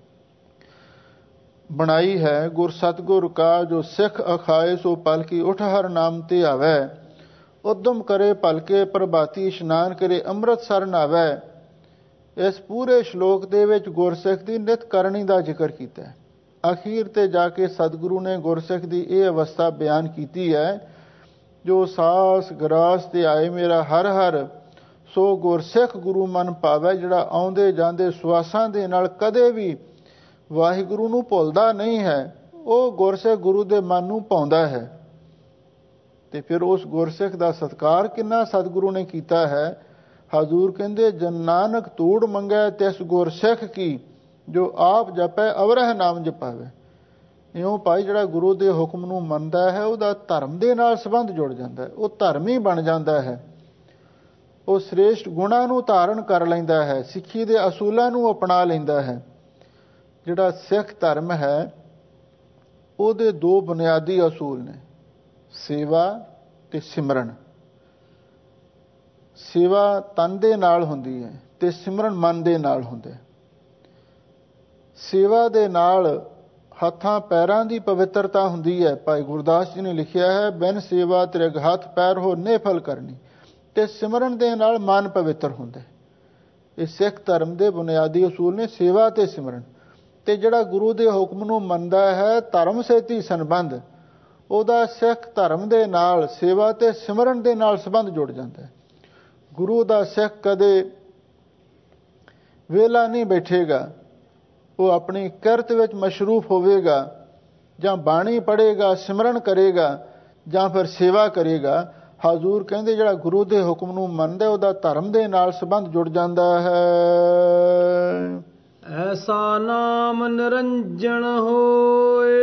ਬਣਾਈ ਹੈ। ਗੁਰ ਸਤਿਗੁਰ ਕਾ ਜੋ ਸਿੱਖ ਅਖਾਏ ਸੋ ਪਲਕੀ ਉਠ ਹਰ ਨਾਮ ਤੇ ਆਵੈ, ਉਦਮ ਕਰੇ ਭਲਕੇ ਪ੍ਰਭਾਤੀ ਇਸ਼ਨਾਨ ਕਰੇ ਅੰਮ੍ਰਿਤਸਰ ਨਾਵੈ। ਇਸ ਪੂਰੇ ਸ਼ਲੋਕ ਦੇ ਵਿੱਚ ਗੁਰਸਿੱਖ ਦੀ ਨਿਤ ਕਰਨੀ ਦਾ ਜ਼ਿਕਰ ਕੀਤਾ ਹੈ। ਅਖੀਰ ਤੇ ਜਾ ਕੇ ਸਤਿਗੁਰੂ ਨੇ ਗੁਰਸਿੱਖ ਦੀ ਇਹ ਅਵਸਥਾ ਬਿਆਨ ਕੀਤੀ ਹੈ, ਜੋ ਸਾਸ ਗਰਾਸ ਤੇ ਆਏ ਮੇਰਾ ਹਰ ਹਰ, ਸੋ ਗੁਰਸਿੱਖ ਗੁਰੂ ਮਨ ਪਾਵੈ। ਜਿਹੜਾ ਆਉਂਦੇ ਜਾਂਦੇ ਸਵਾਸਾਂ ਦੇ ਨਾਲ ਕਦੇ ਵੀ ਵਾਹਿਗੁਰੂ ਨੂੰ ਭੁੱਲਦਾ ਨਹੀਂ ਹੈ, ਉਹ ਗੁਰਸਿੱਖ ਗੁਰੂ ਦੇ ਮਨ ਨੂੰ ਪਾਉਂਦਾ ਹੈ। ਤੇ ਫਿਰ ਉਸ ਗੁਰਸਿੱਖ ਦਾ ਸਤਿਕਾਰ ਕਿੰਨਾ ਸਤਿਗੁਰੂ ਨੇ ਕੀਤਾ ਹੈ। ਹਜ਼ੂਰ ਕਹਿੰਦੇ, ਜਨ ਨਾਨਕ ਧੂੜ ਮੰਗੈ ਤਿਸ ਗੁਰਸਿੱਖ ਕੀ, ਜੋ ਆਪ ਜਪੈ ਅਵਰਹ ਨਾਮ ਜਪਾਵੇ। ਇਉਂ ਭਾਈ ਜਿਹੜਾ ਗੁਰੂ ਦੇ ਹੁਕਮ ਨੂੰ ਮੰਨਦਾ ਹੈ, ਉਹਦਾ ਧਰਮ ਦੇ ਨਾਲ ਸੰਬੰਧ ਜੁੜ ਜਾਂਦਾ ਹੈ, ਉਹ ਧਰਮੀ ਬਣ ਜਾਂਦਾ ਹੈ। ਉਹ ਸ੍ਰੇਸ਼ਟ ਗੁਣਾਂ ਨੂੰ ਧਾਰਨ ਕਰ ਲੈਂਦਾ ਹੈ, ਸਿੱਖੀ ਦੇ ਅਸੂਲਾਂ ਨੂੰ ਅਪਣਾ ਲੈਂਦਾ ਹੈ। ਜਿਹੜਾ ਸਿੱਖ ਧਰਮ ਹੈ, ਉਹਦੇ ਦੋ ਬੁਨਿਆਦੀ ਅਸੂਲ ਨੇ, ਸੇਵਾ ਤੇ ਸਿਮਰਨ। ਸੇਵਾ ਤਨ ਦੇ ਨਾਲ ਹੁੰਦੀ ਹੈ ਤੇ ਸਿਮਰਨ ਮਨ ਦੇ ਨਾਲ ਹੁੰਦਾ ਹੈ। ਸੇਵਾ ਦੇ ਨਾਲ ਹੱਥਾਂ ਪੈਰਾਂ ਦੀ ਪਵਿੱਤਰਤਾ ਹੁੰਦੀ ਹੈ। ਭਾਈ ਗੁਰਦਾਸ ਜੀ ਨੇ ਲਿਖਿਆ ਹੈ, ਬਿਨ ਸੇਵਾ ਤ੍ਰਿਗ ਹੱਥ ਪੈਰ ਹੋ ਨਿਫਲ ਕਰਨੀ। ਤੇ ਸਿਮਰਨ ਦੇ ਨਾਲ ਮਨ ਪਵਿੱਤਰ ਹੁੰਦਾ ਹੈ। ਇਹ ਸਿੱਖ ਧਰਮ ਦੇ ਬੁਨਿਆਦੀ ਅਸੂਲ ਨੇ, ਸੇਵਾ ਤੇ ਸਿਮਰਨ। ਤੇ ਜਿਹੜਾ ਗੁਰੂ ਦੇ ਹੁਕਮ ਨੂੰ ਮੰਨਦਾ ਹੈ, ਧਰਮ ਸੇਤੀ ਸੰਬੰਧ, ਉਹਦਾ ਸਿੱਖ ਧਰਮ ਦੇ ਨਾਲ ਸੇਵਾ ਤੇ ਸਿਮਰਨ ਦੇ ਨਾਲ ਸੰਬੰਧ ਜੁੜ ਜਾਂਦਾ ਹੈ। ਗੁਰੂ ਦਾ ਸਿੱਖ ਕਦੇ ਵਿਹਲਾ ਨਹੀਂ ਬੈਠੇਗਾ, ਉਹ ਆਪਣੀ ਕਿਰਤ ਵਿੱਚ ਮਸ਼ਰੂਫ ਹੋਵੇਗਾ, ਜਾਂ ਬਾਣੀ ਪੜ੍ਹੇਗਾ, ਸਿਮਰਨ ਕਰੇਗਾ, ਜਾਂ ਫਿਰ ਸੇਵਾ ਕਰੇਗਾ। ਹਜ਼ੂਰ ਕਹਿੰਦੇ ਜਿਹੜਾ ਗੁਰੂ ਦੇ ਹੁਕਮ ਨੂੰ ਮੰਨਦਾ ਉਹਦਾ ਧਰਮ ਦੇ ਨਾਲ ਸੰਬੰਧ ਜੁੜ ਜਾਂਦਾ ਹੈ। ਐਸਾ ਨਾਮ ਨਿਰੰਜਨ ਹੋਏ,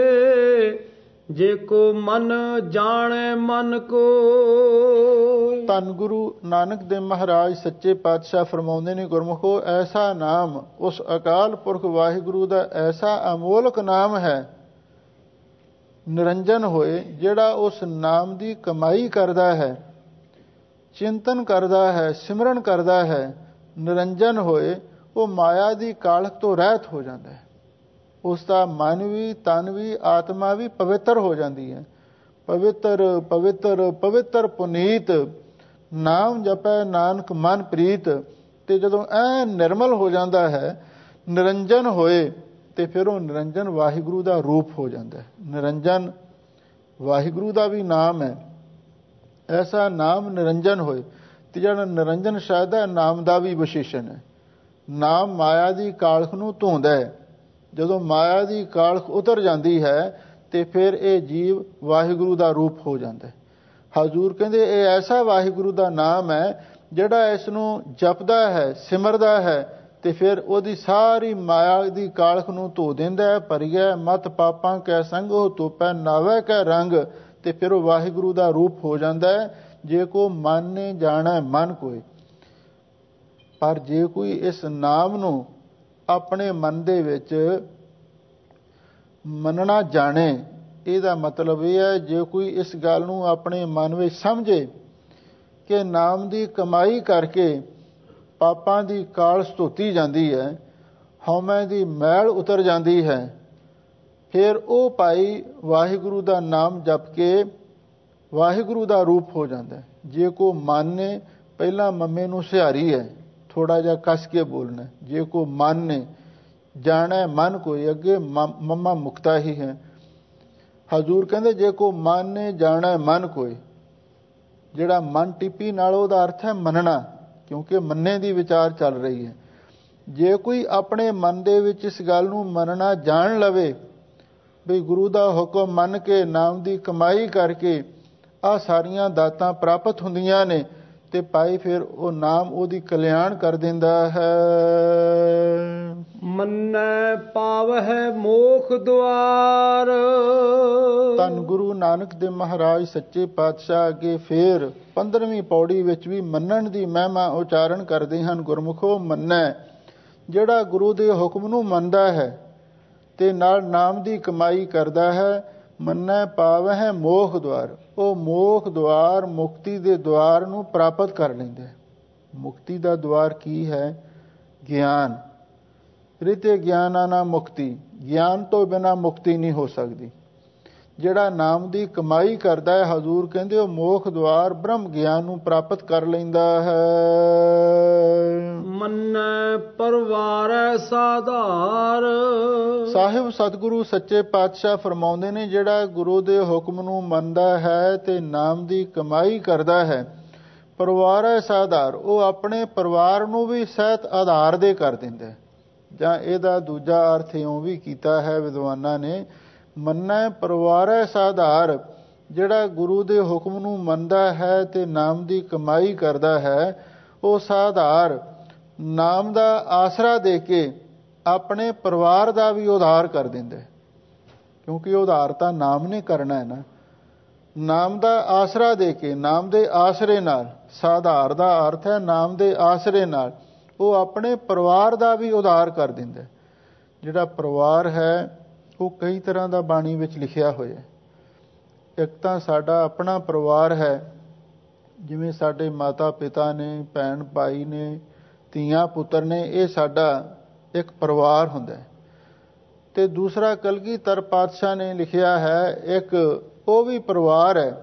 ਜੇ ਕੋ ਮਨ ਜਾਣੇ ਮਨ ਕੋ। ਧੰਨ ਗੁਰੂ ਨਾਨਕ ਦੇਵ ਮਹਾਰਾਜ ਸੱਚੇ ਪਾਤਸ਼ਾਹ ਫਰਮਾਉਂਦੇ ਨੇ, ਗੁਰਮੁਖੋ ਐਸਾ ਨਾਮ ਉਸ ਅਕਾਲ ਪੁਰਖ ਵਾਹਿਗੁਰੂ ਦਾ ਐਸਾ ਅਮੋਲਕ ਨਾਮ ਹੈ, ਨਿਰੰਜਨ ਹੋਏ, ਜਿਹੜਾ ਉਸ ਨਾਮ ਦੀ ਕਮਾਈ ਕਰਦਾ ਹੈ, ਚਿੰਤਨ ਕਰਦਾ ਹੈ, ਸਿਮਰਨ ਕਰਦਾ ਹੈ, ਨਿਰੰਜਨ ਹੋਏ, ਉਹ ਮਾਇਆ ਦੀ ਕਾਲਖ ਤੋਂ ਰਹਿਤ ਹੋ ਜਾਂਦਾ ਹੈ। ਉਸ ਦਾ ਮਨ ਵੀ, ਤਨ ਵੀ, ਆਤਮਾ ਵੀ ਪਵਿੱਤਰ ਹੋ ਜਾਂਦੀ ਹੈ। ਪਵਿੱਤਰ ਪਵਿੱਤਰ ਪਵਿੱਤਰ ਪੁਨੀਤ ਨਾਮ ਜਪੈ ਨਾਨਕ ਮਨ ਪ੍ਰੀਤ। ਤੇ ਜਦੋਂ ਐ ਨਿਰਮਲ ਹੋ ਜਾਂਦਾ ਹੈ, ਨਿਰੰਜਨ ਹੋਏ, ਤੇ ਫਿਰ ਉਹ ਨਿਰੰਜਨ ਵਾਹਿਗੁਰੂ ਦਾ ਰੂਪ ਹੋ ਜਾਂਦਾ ਹੈ। ਨਿਰੰਜਨ ਵਾਹਿਗੁਰੂ ਦਾ ਵੀ ਨਾਮ ਹੈ। ਐਸਾ ਨਾਮ ਨਿਰੰਜਨ ਹੋਏ, ਤੇ ਜਿਹੜਾ ਨਿਰੰਜਨ ਸ਼ਬਦ ਹੈ ਨਾਮ ਦਾ ਵੀ ਵਿਸ਼ੇਸ਼ਣ ਹੈ। ਨਾਮ ਮਾਇਆ ਦੀ ਕਾਲਖ ਨੂੰ ਧੋਂਦਾ ਹੈ। ਜਦੋਂ ਮਾਇਆ ਦੀ ਕਾਲਖ ਉਤਰ ਜਾਂਦੀ ਹੈ ਤੇ ਫਿਰ ਇਹ ਜੀਵ ਵਾਹਿਗੁਰੂ ਦਾ ਰੂਪ ਹੋ ਜਾਂਦਾ ਹੈ। ਹਜ਼ੂਰ ਕਹਿੰਦੇ ਇਹ ਐਸਾ ਵਾਹਿਗੁਰੂ ਦਾ ਨਾਮ ਹੈ ਜਿਹੜਾ ਇਸ ਨੂੰ ਜਪਦਾ ਹੈ, ਸਿਮਰਦਾ ਹੈ, ਤੇ ਫਿਰ ਉਹਦੀ ਸਾਰੀ ਮਾਇਆ ਦੀ ਕਾਲਖ ਨੂੰ ਧੋ ਦਿੰਦਾ ਹੈ। ਭਰੀਐ ਮਤ ਪਾਪਾਂ ਕੈ ਸੰਗੋ ਧੋਪੈ ਨਾਵੈ ਕੈ ਰੰਗ। ਤੇ ਫਿਰ ਉਹ ਵਾਹਿਗੁਰੂ ਦਾ ਰੂਪ ਹੋ ਜਾਂਦਾ ਹੈ। ਜੇ ਕੋ ਮਨ ਨੇ ਜਾਣੈ ਮਨ ਕੋਇ। ਪਰ ਜੇ ਕੋਈ ਇਸ ਨਾਮ ਨੂੰ ਆਪਣੇ ਮਨ ਦੇ ਵਿੱਚ ਮੰਨਣਾ ਜਾਣੇ, ਇਹਦਾ ਮਤਲਬ ਇਹ ਹੈ ਜੇ ਕੋਈ ਇਸ ਗੱਲ ਨੂੰ ਆਪਣੇ ਮਨ ਵਿੱਚ ਸਮਝੇ ਕਿ ਨਾਮ ਦੀ ਕਮਾਈ ਕਰਕੇ ਪਾਪਾਂ ਦੀ ਕਾਲਸ ਧੋਤੀ ਜਾਂਦੀ ਹੈ, ਹਉਮੈ ਦੀ ਮੈਲ ਉਤਰ ਜਾਂਦੀ ਹੈ, ਫਿਰ ਉਹ ਭਾਈ ਵਾਹਿਗੁਰੂ ਦਾ ਨਾਮ ਜਪ ਕੇ ਵਾਹਿਗੁਰੂ ਦਾ ਰੂਪ ਹੋ ਜਾਂਦਾ ਹੈ। ਜੇ ਕੋ ਮਨ ਨੇ, ਪਹਿਲਾਂ ਮੰਮੇ ਨੂੰ ਸਿਹਾਰੀ ਹੈ, ਥੋੜਾ ਜਿਹਾ ਕੱਸ ਕੇ ਬੋਲਣਾ। ਜੇ ਕੋ ਮਨ ਨੇ ਜਾਣੈ ਮਨ ਕੋਈ, ਅੱਗੇ ਮੰਮਾ ਮੁਕਤਾ ਹੀ ਹੈ। ਹਜ਼ੂਰ ਕਹਿੰਦੇ ਜੇ ਕੋ ਮਨ ਨੇ ਜਾਣੈ ਮਨ ਕੋਈ, ਜਿਹੜਾ ਮਨ ਟਿੱਪੀ ਨਾਲ ਉਹਦਾ ਅਰਥ ਹੈ ਮੰਨਣਾ, ਕਿਉਂਕਿ ਮੰਨੇ ਦੀ ਵਿਚਾਰ ਚੱਲ ਰਹੀ ਹੈ। ਜੇ ਕੋਈ ਆਪਣੇ ਮਨ ਦੇ ਵਿੱਚ ਇਸ ਗੱਲ ਨੂੰ ਮੰਨਣਾ ਜਾਣ ਲਵੇ ਵੀ ਗੁਰੂ ਦਾ ਹੁਕਮ ਮੰਨ ਕੇ ਨਾਮ ਦੀ ਕਮਾਈ ਕਰਕੇ ਆਹ ਸਾਰੀਆਂ ਦਾਤਾਂ ਪ੍ਰਾਪਤ ਹੁੰਦੀਆਂ ਨੇ, ਤੇ ਭਾਈ ਫਿਰ ਉਹ ਨਾਮ ਉਹਦੀ ਕਲਿਆਣ ਕਰ ਦਿੰਦਾ ਹੈ। ਮੰਨੈ ਪਾਵਹਿ ਮੋਖ ਦੁਆਰ। ਧੰਨ ਗੁਰੂ ਨਾਨਕ ਦੇਵ ਮਹਾਰਾਜ ਸੱਚੇ ਪਾਤਸ਼ਾਹ ਅੱਗੇ ਫਿਰ 15ਵੀਂ ਪੌੜੀ ਵਿੱਚ ਵੀ ਮੰਨਣ ਦੀ ਮਹਿਮਾ ਉਚਾਰਨ ਕਰਦੇ ਹਨ। ਗੁਰਮੁਖੋ ਮੰਨੈ, ਜਿਹੜਾ ਗੁਰੂ ਦੇ ਹੁਕਮ ਨੂੰ ਮੰਨਦਾ ਹੈ ਤੇ ਨਾਲ ਨਾਮ ਦੀ ਕਮਾਈ ਕਰਦਾ ਹੈ, ਮੰਨੈ ਪਾਵਹਿ ਮੋਖ ਦੁਆਰ। ਉਹ ਮੋਖ ਦੁਆਰ, ਮੁਕਤੀ ਦੇ ਦੁਆਰ ਨੂੰ ਪ੍ਰਾਪਤ ਕਰ ਲੈਂਦਾ ਹੈ। ਮੁਕਤੀ ਦਾ ਦੁਆਰ ਕੀ ਹੈ? ਗਿਆਨ। ਰਿਤੇ ਗਿਆਨਾ ਨਾ ਮੁਕਤੀ। ਗਿਆਨ ਤੋਂ ਬਿਨਾਂ ਮੁਕਤੀ ਨਹੀਂ ਹੋ ਸਕਦੀ। ਜਿਹੜਾ ਨਾਮ ਦੀ ਕਮਾਈ ਕਰਦਾ ਹੈ, ਹਜ਼ੂਰ ਕਹਿੰਦੇ ਉਹ ਮੋਖ ਦੁਆਰ ਬ੍ਰਹਮ ਗਿਆਨ ਨੂੰ ਪ੍ਰਾਪਤ ਕਰ ਲੈਂਦਾ ਹੈ। ਮੰਨੈ ਪਰਵਾਰੈ ਸਾਧਾਰ। ਸਾਹਿਬ ਸਤਿਗੁਰੂ ਸੱਚੇ ਪਾਤਸ਼ਾਹ ਫਰਮਾਉਂਦੇ ਨੇ, ਜਿਹੜਾ ਗੁਰੂ ਦੇ ਹੁਕਮ ਨੂੰ ਮੰਨਦਾ ਹੈ ਤੇ ਨਾਮ ਦੀ ਕਮਾਈ ਕਰਦਾ ਹੈ, ਪਰਿਵਾਰੈ ਸਾਧਾਰ, ਉਹ ਆਪਣੇ ਪਰਿਵਾਰ ਨੂੰ ਵੀ ਸਹਿਤ ਆਧਾਰ ਦੇ ਕਰ ਦਿੰਦਾ ਹੈ। ਜਾਂ ਇਹਦਾ ਦੂਜਾ ਅਰਥ ਇਉਂ ਵੀ ਕੀਤਾ ਹੈ ਵਿਦਵਾਨਾਂ ਨੇ, ਮੰਨੈ ਪਰਿਵਾਰੈ ਸਾਧਾਰ, ਜਿਹੜਾ ਗੁਰੂ ਦੇ ਹੁਕਮ ਨੂੰ ਮੰਨਦਾ ਹੈ ਤੇ ਨਾਮ ਦੀ ਕਮਾਈ ਕਰਦਾ ਹੈ, ਉਹ ਸਾਧਾਰ ਨਾਮ ਦਾ ਆਸਰਾ ਦੇ ਕੇ ਆਪਣੇ ਪਰਿਵਾਰ ਦਾ ਵੀ ਉਧਾਰ ਕਰ ਦਿੰਦਾ ਹੈ। ਕਿਉਂਕਿ ਉਧਾਰ ਤਾਂ ਨਾਮ ਨੇ ਕਰਨਾ ਹੈ ਨਾ। ਨਾਮ ਦਾ ਆਸਰਾ ਦੇ ਕੇ, ਨਾਮ ਦੇ ਆਸਰੇ ਨਾਲ, ਸਾਧਾਰ ਦਾ ਅਰਥ ਹੈ ਨਾਮ ਦੇ ਆਸਰੇ ਨਾਲ, ਉਹ ਆਪਣੇ ਪਰਿਵਾਰ ਦਾ ਵੀ ਉਧਾਰ ਕਰ ਦਿੰਦਾ ਹੈ। ਜਿਹੜਾ ਪਰਿਵਾਰ ਹੈ ਉਹ ਕਈ ਤਰ੍ਹਾਂ ਦਾ ਬਾਣੀ ਵਿੱਚ ਲਿਖਿਆ ਹੋਇਆ। ਇੱਕ ਤਾਂ ਸਾਡਾ ਆਪਣਾ ਪਰਿਵਾਰ ਹੈ, ਜਿਵੇਂ ਸਾਡੇ ਮਾਤਾ ਪਿਤਾ ਨੇ, ਭੈਣ ਭਾਈ ਨੇ, ਧੀਆਂ ਪੁੱਤਰ ਨੇ, ਇਹ ਸਾਡਾ ਇੱਕ ਪਰਿਵਾਰ ਹੁੰਦਾ ਹੈ। ਤੇ ਦੂਸਰਾ ਕਲਗੀਧਰ ਪਾਤਸ਼ਾਹ ਨੇ ਲਿਖਿਆ ਹੈ, ਇੱਕ ਉਹ ਵੀ ਪਰਿਵਾਰ ਹੈ,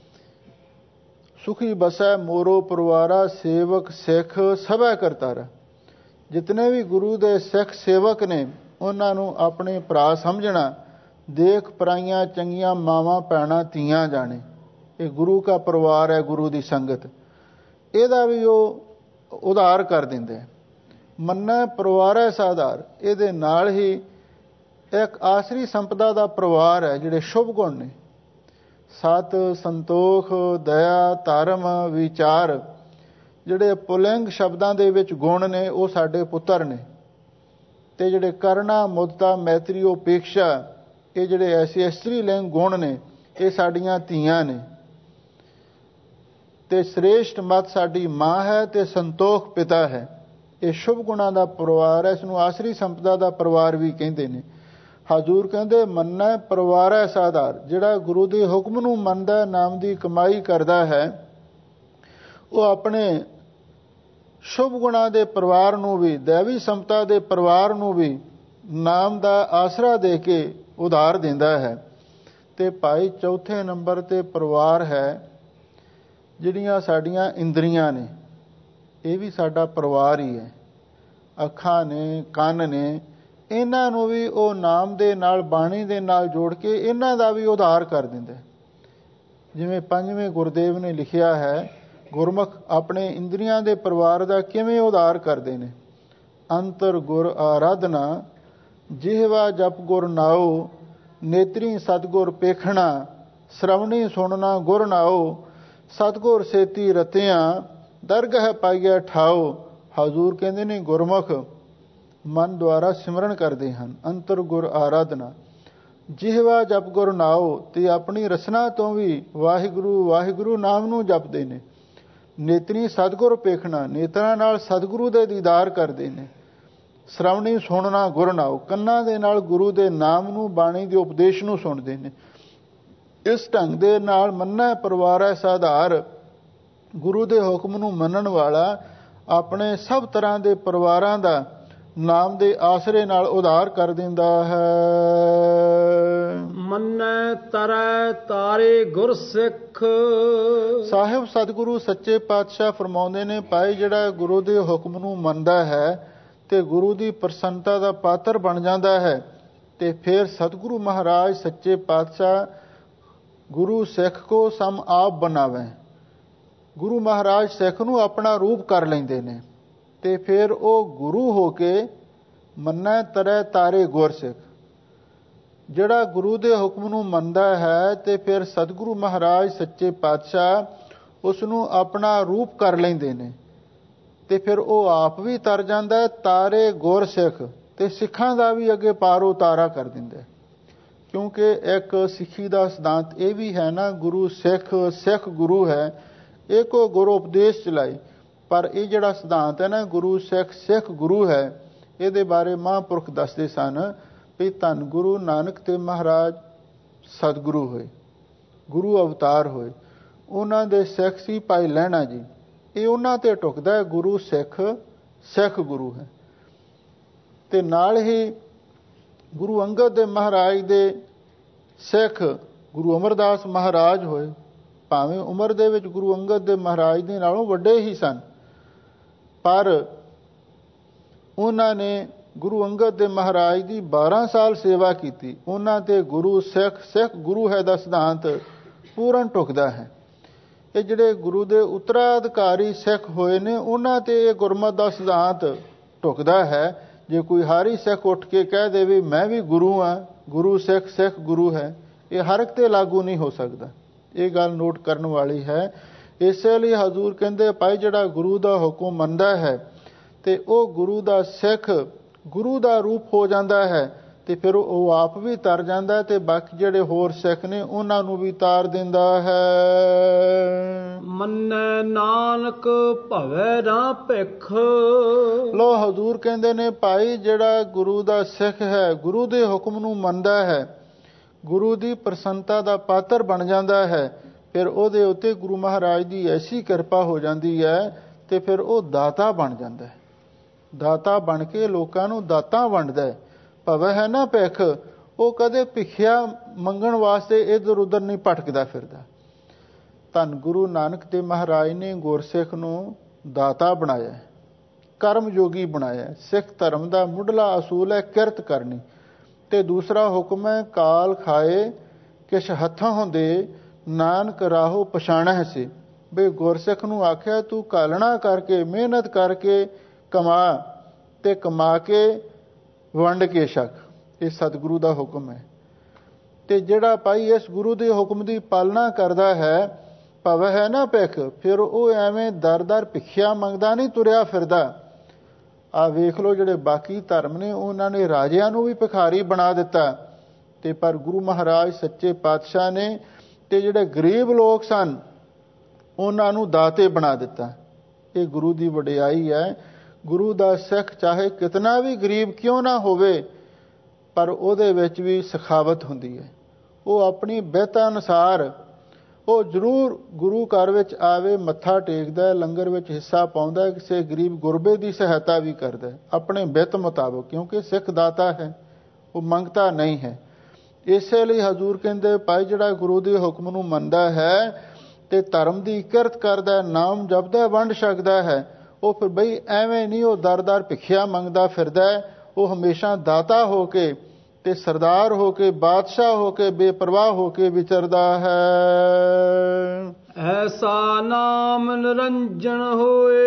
ਸੁਖੀ ਬਸੈ ਮੋਰੋ ਪਰਿਵਾਰਾ, ਸੇਵਕ ਸਿੱਖ ਸਭੈ ਕਰਤਾਰਾ। ਜਿਤਨੇ ਵੀ ਗੁਰੂ ਦੇ ਸਿੱਖ ਸੇਵਕ ਨੇ ਉਹਨਾਂ ਨੂੰ ਆਪਣੇ ਭਰਾ ਸਮਝਣਾ, ਦੇਖ ਪਰਾਈਆਂ ਚੰਗੀਆਂ ਮਾਵਾਂ ਭੈਣਾਂ ਧੀਆਂ ਜਾਣੇ। ਇਹ ਗੁਰੂ ਦਾ ਪਰਿਵਾਰ ਹੈ, ਗੁਰੂ ਦੀ ਸੰਗਤ, ਇਹਦਾ ਵੀ ਉਹ ਉਧਾਰ ਕਰ ਦਿੰਦੇ। ਮੰਨੈ ਪਰਿਵਾਰੈ ਸਾਧਾਰ, ਇਹਦੇ ਨਾਲ ਹੀ ਇੱਕ ਆਸਰੀ ਸੰਪਦਾ ਦਾ ਪਰਿਵਾਰ ਹੈ, ਜਿਹੜੇ ਸ਼ੁਭ ਗੁਣ ਨੇ, ਸਤ, ਸੰਤੋਖ, ਦਇਆ, ਧਰਮ, ਵਿਚਾਰ, ਜਿਹੜੇ ਪੁਲਿੰਗ ਸ਼ਬਦਾਂ ਦੇ ਵਿੱਚ ਗੁਣ ਨੇ ਉਹ ਸਾਡੇ ਪੁੱਤਰ ਨੇ, ਤੇ ਜਿਹੜੇ ਕਰੁਣਾ, ਮੁਦਤਾ, ਮੈਤਰੀ, ਉਪੇਖਸ਼ਾ, ਇਹ ਜਿਹੜੇ ਐਸੇ ਇਸਤਰੀ ਲਿੰਗ ਗੁਣ ਨੇ ਇਹ ਸਾਡੀਆਂ ਧੀਆਂ ਨੇ। ਤੇ ਸ੍ਰੇਸ਼ਟ ਮਤ ਸਾਡੀ ਮਾਂ ਹੈ ਤੇ ਸੰਤੋਖ ਪਿਤਾ ਹੈ। ਇਹ ਸ਼ੁਭ ਗੁਣਾਂ ਦਾ ਪਰਿਵਾਰ ਹੈ, ਇਸ ਨੂੰ ਆਸਰੀ ਸੰਪਦਾ ਦਾ ਪਰਿਵਾਰ ਵੀ ਕਹਿੰਦੇ ਨੇ। ਹਜ਼ੂਰ ਕਹਿੰਦੇ ਮੰਨੈ ਪਰਿਵਾਰ ਹੈ ਸਾਧਾਰ, ਜਿਹੜਾ ਗੁਰੂ ਦੇ ਹੁਕਮ ਨੂੰ ਮੰਨਦਾ, ਨਾਮ ਦੀ ਕਮਾਈ ਕਰਦਾ ਹੈ, ਉਹ ਆਪਣੇ ਸ਼ੁਭ ਗੁਣਾਂ ਦੇ ਪਰਿਵਾਰ ਨੂੰ ਵੀ, ਦੈਵੀ ਸੰਪਤਾ ਦੇ ਪਰਿਵਾਰ ਨੂੰ ਵੀ ਨਾਮ ਦਾ ਆਸਰਾ ਦੇ ਕੇ ਉਧਾਰ ਦਿੰਦਾ ਹੈ। ਤੇ ਭਾਈ ਚੌਥੇ ਨੰਬਰ ਤੇ ਪਰਿਵਾਰ ਹੈ ਜਿਹੜੀਆਂ ਸਾਡੀਆਂ ਇੰਦਰੀਆਂ ਨੇ, ਇਹ ਵੀ ਸਾਡਾ ਪਰਿਵਾਰ ਹੀ ਹੈ। ਅੱਖਾਂ ਨੇ, ਕੰਨ ਨੇ, ਇਹਨਾਂ ਨੂੰ ਵੀ ਉਹ ਨਾਮ ਦੇ ਨਾਲ, ਬਾਣੀ ਦੇ ਨਾਲ ਜੋੜ ਕੇ ਇਹਨਾਂ ਦਾ ਵੀ ਉਧਾਰ ਕਰ ਦਿੰਦਾ। ਜਿਵੇਂ ਪੰਜਵੇਂ ਗੁਰਦੇਵ ਨੇ ਲਿਖਿਆ ਹੈ, ਗੁਰਮੁਖ ਆਪਣੇ ਇੰਦਰੀਆਂ ਦੇ ਪਰਿਵਾਰ ਦਾ ਕਿਵੇਂ ਉਧਾਰ ਕਰਦੇ ਨੇ। ਅੰਤਰ ਗੁਰ ਆਰਾਧਨਾ, ਜਿਹਵਾ ਜਪ ਗੁਰ ਨਾਉ, ਨੇਤਰੀ ਸਤਗੁਰ ਪੇਖਣਾ, ਸ਼ਰਵਣੀ ਸੁਣਨਾ ਗੁਰ ਨਾਉ, ਸਤਗੁਰ ਸੇਤੀ ਰਤਿਆਂ, ਦਰਗਹ ਪਾਈਐ ਠਾਉ। ਹਜ਼ੂਰ ਕਹਿੰਦੇ ਨੇ ਗੁਰਮੁਖ ਮਨ ਦੁਆਰਾ ਸਿਮਰਨ ਕਰਦੇ ਹਨ। ਅੰਤਰ ਗੁਰ ਆਰਾਧਨਾ, ਜਿਹਵਾ ਜਪ ਗੁਰ ਨਾਉ, ਤੇ ਆਪਣੀ ਰਸਨਾ ਤੋਂ ਵੀ ਵਾਹਿਗੁਰੂ ਵਾਹਿਗੁਰੂ ਨਾਮ ਨੂੰ ਜਪਦੇ ਨੇ। ਨੇਤਰੀ ਸਤਗੁਰ ਪੇਖਣਾ, ਨੇਤਰਾਂ ਨਾਲ ਸਤਿਗੁਰੂ ਦੇ ਦੀਦਾਰ ਕਰਦੇ ਨੇ। ਸ਼ਰਵਣੀ ਸੁਣਨਾ ਗੁਰ ਨਾਉ, ਕੰਨਾਂ ਦੇ ਨਾਲ ਗੁਰੂ ਦੇ ਨਾਮ ਨੂੰ, ਬਾਣੀ ਦੇ ਉਪਦੇਸ਼ ਨੂੰ ਸੁਣਦੇ ਨੇ। ਇਸ ਢੰਗ ਦੇ ਨਾਲ ਮੰਨੈ ਪਰਿਵਾਰ ਹੈ ਸਾਧਾਰ, ਗੁਰੂ ਦੇ ਹੁਕਮ ਨੂੰ ਮੰਨਣ ਵਾਲਾ ਆਪਣੇ ਸਭ ਤਰ੍ਹਾਂ ਦੇ ਪਰਿਵਾਰਾਂ ਦਾ ਨਾਮ ਦੇ ਆਸਰੇ ਨਾਲ ਉਧਾਰ ਕਰ ਦਿੰਦਾ ਹੈ। ਮੰਨੈ ਤਰੈ ਤਾਰੇ ਗੁਰ ਸਿੱਖ, ਸਾਹਿਬ ਸਤਿਗੁਰੂ ਸੱਚੇ ਪਾਤਸ਼ਾਹ ਫਰਮਾਉਂਦੇ ਨੇ, ਭਾਈ ਜਿਹੜਾ ਗੁਰੂ ਦੇ ਹੁਕਮ ਨੂੰ ਮੰਨਦਾ ਹੈ ਤੇ ਗੁਰੂ ਦੀ ਪ੍ਰਸੰਨਤਾ ਦਾ ਪਾਤਰ ਬਣ ਜਾਂਦਾ ਹੈ, ਤੇ ਫਿਰ ਸਤਿਗੁਰੂ ਮਹਾਰਾਜ ਸੱਚੇ ਪਾਤਸ਼ਾਹ ਗੁਰੂ ਸਿੱਖ ਕੋ ਸਮ ਆਪ ਬਣਾਵੇ। ਗੁਰੂ ਮਹਾਰਾਜ ਸਿੱਖ ਨੂੰ ਆਪਣਾ ਰੂਪ ਕਰ ਲੈਂਦੇ ਨੇ, ਤੇ ਫਿਰ ਉਹ ਗੁਰੂ ਹੋ ਕੇ ਮੰਨੈ ਤਰੈ ਤਾਰੇ ਗੁਰ ਸਿੱਖ, ਜਿਹੜਾ ਗੁਰੂ ਦੇ ਹੁਕਮ ਨੂੰ ਮੰਨਦਾ ਹੈ ਤੇ ਫਿਰ ਸਤਿਗੁਰੂ ਮਹਾਰਾਜ ਸੱਚੇ ਪਾਤਸ਼ਾਹ ਉਸ ਨੂੰ ਆਪਣਾ ਰੂਪ ਕਰ ਲੈਂਦੇ ਨੇ, ਤੇ ਫਿਰ ਉਹ ਆਪ ਵੀ ਤਰ ਜਾਂਦਾ ਹੈ ਤਾਰੇ ਗੁਰ ਸਿੱਖ, ਤੇ ਸਿੱਖਾਂ ਦਾ ਵੀ ਅੱਗੇ ਪਾਰੋ ਤਾਰਾ ਕਰ ਦਿੰਦਾ। ਕਿਉਂਕਿ ਇੱਕ ਸਿੱਖੀ ਦਾ ਸਿਧਾਂਤ ਇਹ ਵੀ ਹੈ ਨਾ, ਗੁਰੂ ਸਿੱਖ, ਸਿੱਖ ਗੁਰੂ ਹੈ, ਇਹ ਕੋ ਗੁਰੂ ਉਪਦੇਸ਼ ਚਲਾਈ। ਪਰ ਇਹ ਜਿਹੜਾ ਸਿਧਾਂਤ ਹੈ ਨਾ, ਗੁਰੂ ਸਿੱਖ, ਸਿੱਖ ਗੁਰੂ ਹੈ, ਇਹਦੇ ਬਾਰੇ ਮਹਾਂਪੁਰਖ ਦੱਸਦੇ ਸਨ ਵੀ ਧੰਨ ਗੁਰੂ ਨਾਨਕ ਤੇ ਮਹਾਰਾਜ ਸਤਿਗੁਰੂ ਹੋਏ, ਗੁਰੂ ਅਵਤਾਰ ਹੋਏ, ਉਹਨਾਂ ਦੇ ਸਿੱਖ ਸੀ ਭਾਈ ਲਹਿਣਾ ਜੀ। ਇਹ ਉਹਨਾਂ ਤੇ ਟੁਕਦਾ ਹੈ, ਗੁਰੂ ਸਿੱਖ, ਸਿੱਖ ਗੁਰੂ ਹੈ। ਤੇ ਨਾਲ ਹੀ ਗੁਰੂ ਅੰਗਦ ਦੇ ਮਹਾਰਾਜ ਦੇ ਸਿੱਖ ਗੁਰੂ ਅਮਰਦਾਸ ਮਹਾਰਾਜ ਹੋਏ, ਭਾਵੇਂ ਉਮਰ ਦੇ ਵਿੱਚ ਗੁਰੂ ਅੰਗਦ ਦੇ ਮਹਾਰਾਜ ਦੇ ਨਾਲੋਂ ਵੱਡੇ ਹੀ ਸਨ, ਪਰ ਉਹਨਾਂ ਨੇ ਗੁਰੂ ਅੰਗਦ ਦੇ ਮਹਾਰਾਜ ਦੀ 12 ਸਾਲ ਸੇਵਾ ਕੀਤੀ। ਉਹਨਾਂ ਤੇ ਗੁਰੂ ਸਿੱਖ, ਸਿੱਖ ਗੁਰੂ ਹੈ ਦਾ ਸਿਧਾਂਤ ਪੂਰਨ ਟੁਕਦਾ ਹੈ। ਇਹ ਜਿਹੜੇ ਗੁਰੂ ਦੇ ਉੱਤਰਾਧਿਕਾਰੀ ਸਿੱਖ ਹੋਏ ਨੇ, ਉਹਨਾਂ ਤੇ ਇਹ ਗੁਰਮਤ ਦਾ ਸਿਧਾਂਤ ਟੁਕਦਾ ਹੈ। ਜੇ ਕੋਈ ਹਾਰੀ ਸਿੱਖ ਉੱਠ ਕੇ ਕਹਿ ਦੇਵੇ ਮੈਂ ਵੀ ਗੁਰੂ ਹਾਂ, ਗੁਰੂ ਸਿੱਖ, ਸਿੱਖ ਗੁਰੂ ਹੈ, ਇਹ ਹਰ ਇੱਕ ਤੇ ਲਾਗੂ ਨਹੀਂ ਹੋ ਸਕਦਾ। ਇਹ ਗੱਲ ਨੋਟ ਕਰਨ ਵਾਲੀ ਹੈ। ਇਸੇ ਲਈ ਹਜ਼ੂਰ ਕਹਿੰਦੇ ਭਾਈ ਜਿਹੜਾ ਗੁਰੂ ਦਾ ਹੁਕਮ ਮੰਨਦਾ ਹੈ ਤੇ ਉਹ ਗੁਰੂ ਦਾ ਸਿੱਖ, ਗੁਰੂ ਦਾ ਰੂਪ ਹੋ ਜਾਂਦਾ ਹੈ, ਤੇ ਫਿਰ ਉਹ ਆਪ ਵੀ ਤਰ ਜਾਂਦਾ ਤੇ ਬਾਕੀ ਜਿਹੜੇ ਹੋਰ ਸਿੱਖ ਨੇ ਉਹਨਾਂ ਨੂੰ ਵੀ ਤਾਰ ਦਿੰਦਾ ਹੈ। ਮੰਨੈ ਨਾਨਕ ਭਵੈ ਨਾ ਭਿਖ, ਲੋ ਹਜ਼ੂਰ ਕਹਿੰਦੇ ਨੇ ਭਾਈ ਜਿਹੜਾ ਗੁਰੂ ਦਾ ਸਿੱਖ ਹੈ, ਗੁਰੂ ਦੇ ਹੁਕਮ ਨੂੰ ਮੰਨਦਾ ਹੈ, ਗੁਰੂ ਦੀ ਪ੍ਰਸੰਨਤਾ ਦਾ ਪਾਤਰ ਬਣ ਜਾਂਦਾ ਹੈ, ਫਿਰ ਉਹਦੇ ਉੱਤੇ ਗੁਰੂ ਮਹਾਰਾਜ ਦੀ ਐਸੀ ਕਿਰਪਾ ਹੋ ਜਾਂਦੀ ਹੈ ਤੇ ਫਿਰ ਉਹ ਦਾਤਾ ਬਣ ਜਾਂਦਾ ਹੈ। ਦਾਤਾ ਬਣ ਕੇ ਲੋਕਾਂ ਨੂੰ ਦਾਤਾਂ ਵੰਡਦਾ ਹੈ। ਭਵੈ ਹੈ ਨਾ ਭਿਖ, ਉਹ ਕਦੇ ਭਿਖਿਆ ਮੰਗਣ ਵਾਸਤੇ ਇੱਧਰ ਉੱਧਰ ਨਹੀਂ ਭਟਕਦਾ ਫਿਰਦਾ। ਧੰਨ ਗੁਰੂ ਨਾਨਕ ਦੇਵ ਮਹਾਰਾਜ ਨੇ ਗੁਰਸਿੱਖ ਨੂੰ ਦਾਤਾ ਬਣਾਇਆ, ਕਰਮ ਯੋਗੀ ਬਣਾਇਆ। ਸਿੱਖ ਧਰਮ ਦਾ ਮੁੱਢਲਾ ਅਸੂਲ ਹੈ ਕਿਰਤ ਕਰਨੀ, ਤੇ ਦੂਸਰਾ ਹੁਕਮ ਹੈ ਕਾਲ ਖਾਏ ਕਿਛ ਹੱਥਾਂ ਹੁੰਦੇ, ਨਾਨਕ ਰਾਹੋ ਪਛਾਣਹਿ ਸੇ। ਬਈ ਗੁਰਸਿੱਖ ਨੂੰ ਆਖਿਆ ਤੂੰ ਕਾਲਣਾ ਕਰਕੇ, ਮਿਹਨਤ ਕਰਕੇ ਕਮਾ, ਤੇ ਕਮਾ ਕੇ ਵੰਡ ਕੇ ਛਕ। ਇਹ ਸਤਿਗੁਰੂ ਦਾ ਹੁਕਮ ਹੈ। ਤੇ ਜਿਹੜਾ ਭਾਈ ਇਸ ਗੁਰੂ ਦੇ ਹੁਕਮ ਦੀ ਪਾਲਣਾ ਕਰਦਾ ਹੈ, ਭਵ ਹੈ ਨਾ ਭਿਖ, ਫਿਰ ਉਹ ਐਵੇਂ ਦਰ ਦਰ ਭਿਖਿਆ ਮੰਗਦਾ ਨਹੀਂ ਤੁਰਿਆ ਫਿਰਦਾ। ਆ ਵੇਖ ਲਓ, ਜਿਹੜੇ ਬਾਕੀ ਧਰਮ ਨੇ ਉਹਨਾਂ ਨੇ ਰਾਜਿਆਂ ਨੂੰ ਵੀ ਭਿਖਾਰੀ ਬਣਾ ਦਿੱਤਾ, ਤੇ ਪਰ ਗੁਰੂ ਮਹਾਰਾਜ ਸੱਚੇ ਪਾਤਸ਼ਾਹ ਨੇ ਤੇ ਜਿਹੜੇ ਗਰੀਬ ਲੋਕ ਸਨ ਉਹਨਾਂ ਨੂੰ ਦਾਤੇ ਬਣਾ ਦਿੱਤਾ। ਇਹ ਗੁਰੂ ਦੀ ਵਡਿਆਈ ਹੈ। ਗੁਰੂ ਦਾ ਸਿੱਖ ਚਾਹੇ ਕਿਤਨਾ ਵੀ ਗਰੀਬ ਕਿਉਂ ਨਾ ਹੋਵੇ, ਪਰ ਉਹਦੇ ਵਿੱਚ ਵੀ ਸਖਾਵਤ ਹੁੰਦੀ ਹੈ। ਉਹ ਆਪਣੀ ਬਿਹਤ ਅਨੁਸਾਰ ਉਹ ਜ਼ਰੂਰ ਗੁਰੂ ਘਰ ਵਿੱਚ ਆਵੇ, ਮੱਥਾ ਟੇਕਦਾ, ਲੰਗਰ ਵਿੱਚ ਹਿੱਸਾ ਪਾਉਂਦਾ, ਕਿਸੇ ਗਰੀਬ ਗੁਰਬੇ ਦੀ ਸਹਾਇਤਾ ਵੀ ਕਰਦਾ ਆਪਣੇ ਬਿਹਤ ਮੁਤਾਬਕ, ਕਿਉਂਕਿ ਸਿੱਖ ਦਾਤਾ ਹੈ, ਉਹ ਮੰਗਤਾ ਨਹੀਂ ਹੈ। ਇਸੇ ਲਈ ਹਜ਼ੂਰ ਕਹਿੰਦੇ ਭਾਈ ਜਿਹੜਾ ਗੁਰੂ ਦੇ ਹੁਕਮ ਨੂੰ ਮੰਨਦਾ ਹੈ ਤੇ ਧਰਮ ਦੀ ਕਿਰਤ ਕਰਦਾ, ਨਾਮ ਜਪਦਾ, ਵੰਡ ਛਕਦਾ ਹੈ, ਉਹ ਫਿਰ ਬਈ ਐਵੇਂ ਨਹੀਂ ਉਹ ਦਰ ਦਰ ਭਿਖਿਆ ਮੰਗਦਾ ਫਿਰਦਾ। ਉਹ ਹਮੇਸ਼ਾ ਦਾਤਾ ਹੋ ਕੇ ਤੇ ਸਰਦਾਰ ਹੋ ਕੇ, ਬਾਦਸ਼ਾਹ ਹੋ ਕੇ, ਬੇਪਰਵਾਹ ਹੋ ਕੇ ਵਿਚਰਦਾ ਹੈ। ਐਸਾ ਨਾਮ ਨਿਰੰਜਨ ਹੋਏ,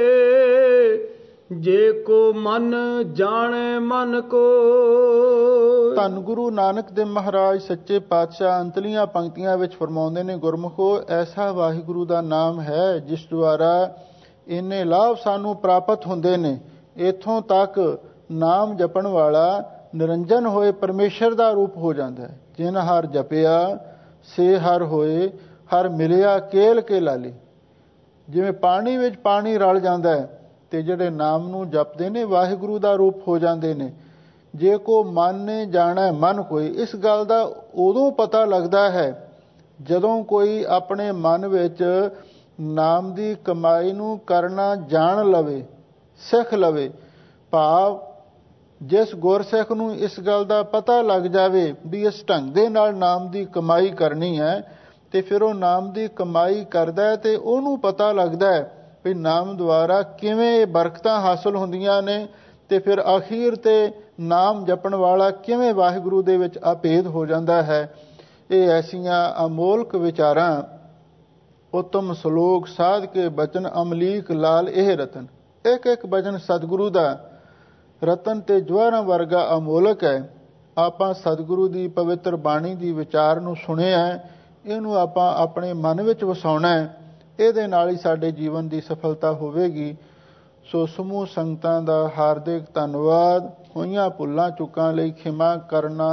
ਜੇ ਕੋ ਮਨ ਜਾਣੇ ਮਨ ਕੋ। ਧੰਨ ਗੁਰੂ ਨਾਨਕ ਦੇਵ ਮਹਾਰਾਜ ਸੱਚੇ ਪਾਤਸ਼ਾਹ ਅੰਤਲੀਆਂ ਪੰਕਤੀਆਂ ਵਿੱਚ ਫਰਮਾਉਂਦੇ ਨੇ, ਗੁਰਮੁਖੋ ਐਸਾ ਵਾਹਿਗੁਰੂ ਦਾ ਨਾਮ ਹੈ ਜਿਸ ਦੁਆਰਾ ਇੰਨੇ ਲਾਭ ਸਾਨੂੰ ਪ੍ਰਾਪਤ ਹੁੰਦੇ ਨੇ। ਇੱਥੋਂ ਤੱਕ ਨਾਮ ਜਪਣ ਵਾਲਾ ਨਿਰੰਜਨ ਹੋਏ ਪਰਮੇਸ਼ਰ ਦਾ ਰੂਪ ਹੋ ਜਾਂਦਾ ਹੈ। ਜਿਨ ਹਰ ਜਪਿਆ ਸੇ ਹਰ ਹੋਏ, ਹਰ ਮਿਲਿਆ ਕੇਲ ਕੇ ਲਾਲੀ। ਜਿਵੇਂ ਪਾਣੀ ਵਿੱਚ ਪਾਣੀ ਰਲ ਜਾਂਦਾ ਹੈ ਤੇ ਜਿਹੜੇ ਨਾਮ ਨੂੰ ਜਪਦੇ ਨੇ ਵਾਹਿਗੁਰੂ ਦਾ ਰੂਪ ਹੋ ਜਾਂਦੇ ਨੇ। ਜੇ ਕੋ ਮਨ ਨੇ ਜਾਣਾ ਮਨ ਕੋਈ, ਇਸ ਗੱਲ ਦਾ ਉਦੋਂ ਪਤਾ ਲੱਗਦਾ ਹੈ ਜਦੋਂ ਕੋਈ ਆਪਣੇ ਮਨ ਵਿੱਚ ਨਾਮ ਦੀ ਕਮਾਈ ਨੂੰ ਕਰਨਾ ਜਾਣ ਲਵੇ, ਸਿੱਖ ਲਵੇ। ਭਾਵ ਜਿਸ ਗੁਰਸਿੱਖ ਨੂੰ ਇਸ ਗੱਲ ਦਾ ਪਤਾ ਲੱਗ ਜਾਵੇ ਵੀ ਇਸ ਢੰਗ ਦੇ ਨਾਲ ਨਾਮ ਦੀ ਕਮਾਈ ਕਰਨੀ ਹੈ, ਤੇ ਫਿਰ ਉਹ ਨਾਮ ਦੀ ਕਮਾਈ ਕਰਦਾ ਹੈ ਤੇ ਉਹਨੂੰ ਪਤਾ ਲੱਗਦਾ ਹੈ ਵੀ ਨਾਮ ਦੁਆਰਾ ਕਿਵੇਂ ਇਹ ਬਰਕਤਾਂ ਹਾਸਲ ਹੁੰਦੀਆਂ ਨੇ, ਤੇ ਫਿਰ ਅਖੀਰ ਤੇ ਨਾਮ ਜਪਣ ਵਾਲਾ ਕਿਵੇਂ ਵਾਹਿਗੁਰੂ ਦੇ ਵਿੱਚ ਅਭੇਦ ਹੋ ਜਾਂਦਾ ਹੈ। ਇਹ ਐਸੀਆਂ ਅਮੋਲਕ ਵਿਚਾਰਾਂ, ਉਤਮ ਸ਼ਲੋਕ ਸਾਧ ਕੇ ਬਚਨ ਅਮਲੀਕ ਲਾਲ ਇਹ ਰਤਨ। ਇੱਕ ਇੱਕ ਬਚਨ ਸਤਿਗੁਰੂ ਦਾ ਰਤਨ ਤੇ ਜਵਾਹਰਾਂ ਵਰਗਾ ਅਮੋਲਕ ਹੈ। ਆਪਾਂ ਸਤਿਗੁਰੂ ਦੀ ਪਵਿੱਤਰ ਬਾਣੀ ਦੀ ਵਿਚਾਰ ਨੂੰ ਸੁਣਿਆ, ਇਹਨੂੰ ਆਪਾਂ ਆਪਣੇ ਮਨ ਵਿੱਚ ਵਸਾਉਣਾ ਹੈ। ਇਹਦੇ ਨਾਲ ਹੀ ਸਾਡੇ ਜੀਵਨ ਦੀ ਸਫਲਤਾ ਹੋਵੇਗੀ। ਸੋ ਸਮੂਹ ਸੰਗਤਾਂ ਦਾ ਹਾਰਦਿਕ ਧੰਨਵਾਦ। ਹੋਈਆਂ ਭੁੱਲਾਂ ਚੁੱਕਾਂ ਲਈ ਖਿਮਾ ਕਰਨਾ।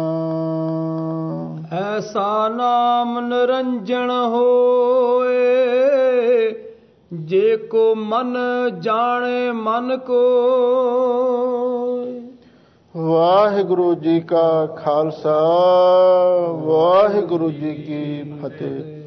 ਐਸਾ ਨਾਮ ਨਿਰੰਜਨ ਹੋਏ, ਜੇ ਕੋ ਮਨ ਜਾਣੇ ਮਨ ਕੋ। ਵਾਹਿਗੁਰੂ ਜੀ ਕਾ ਖਾਲਸਾ, ਵਾਹਿਗੁਰੂ ਜੀ ਕੀ ਫਤਿਹ।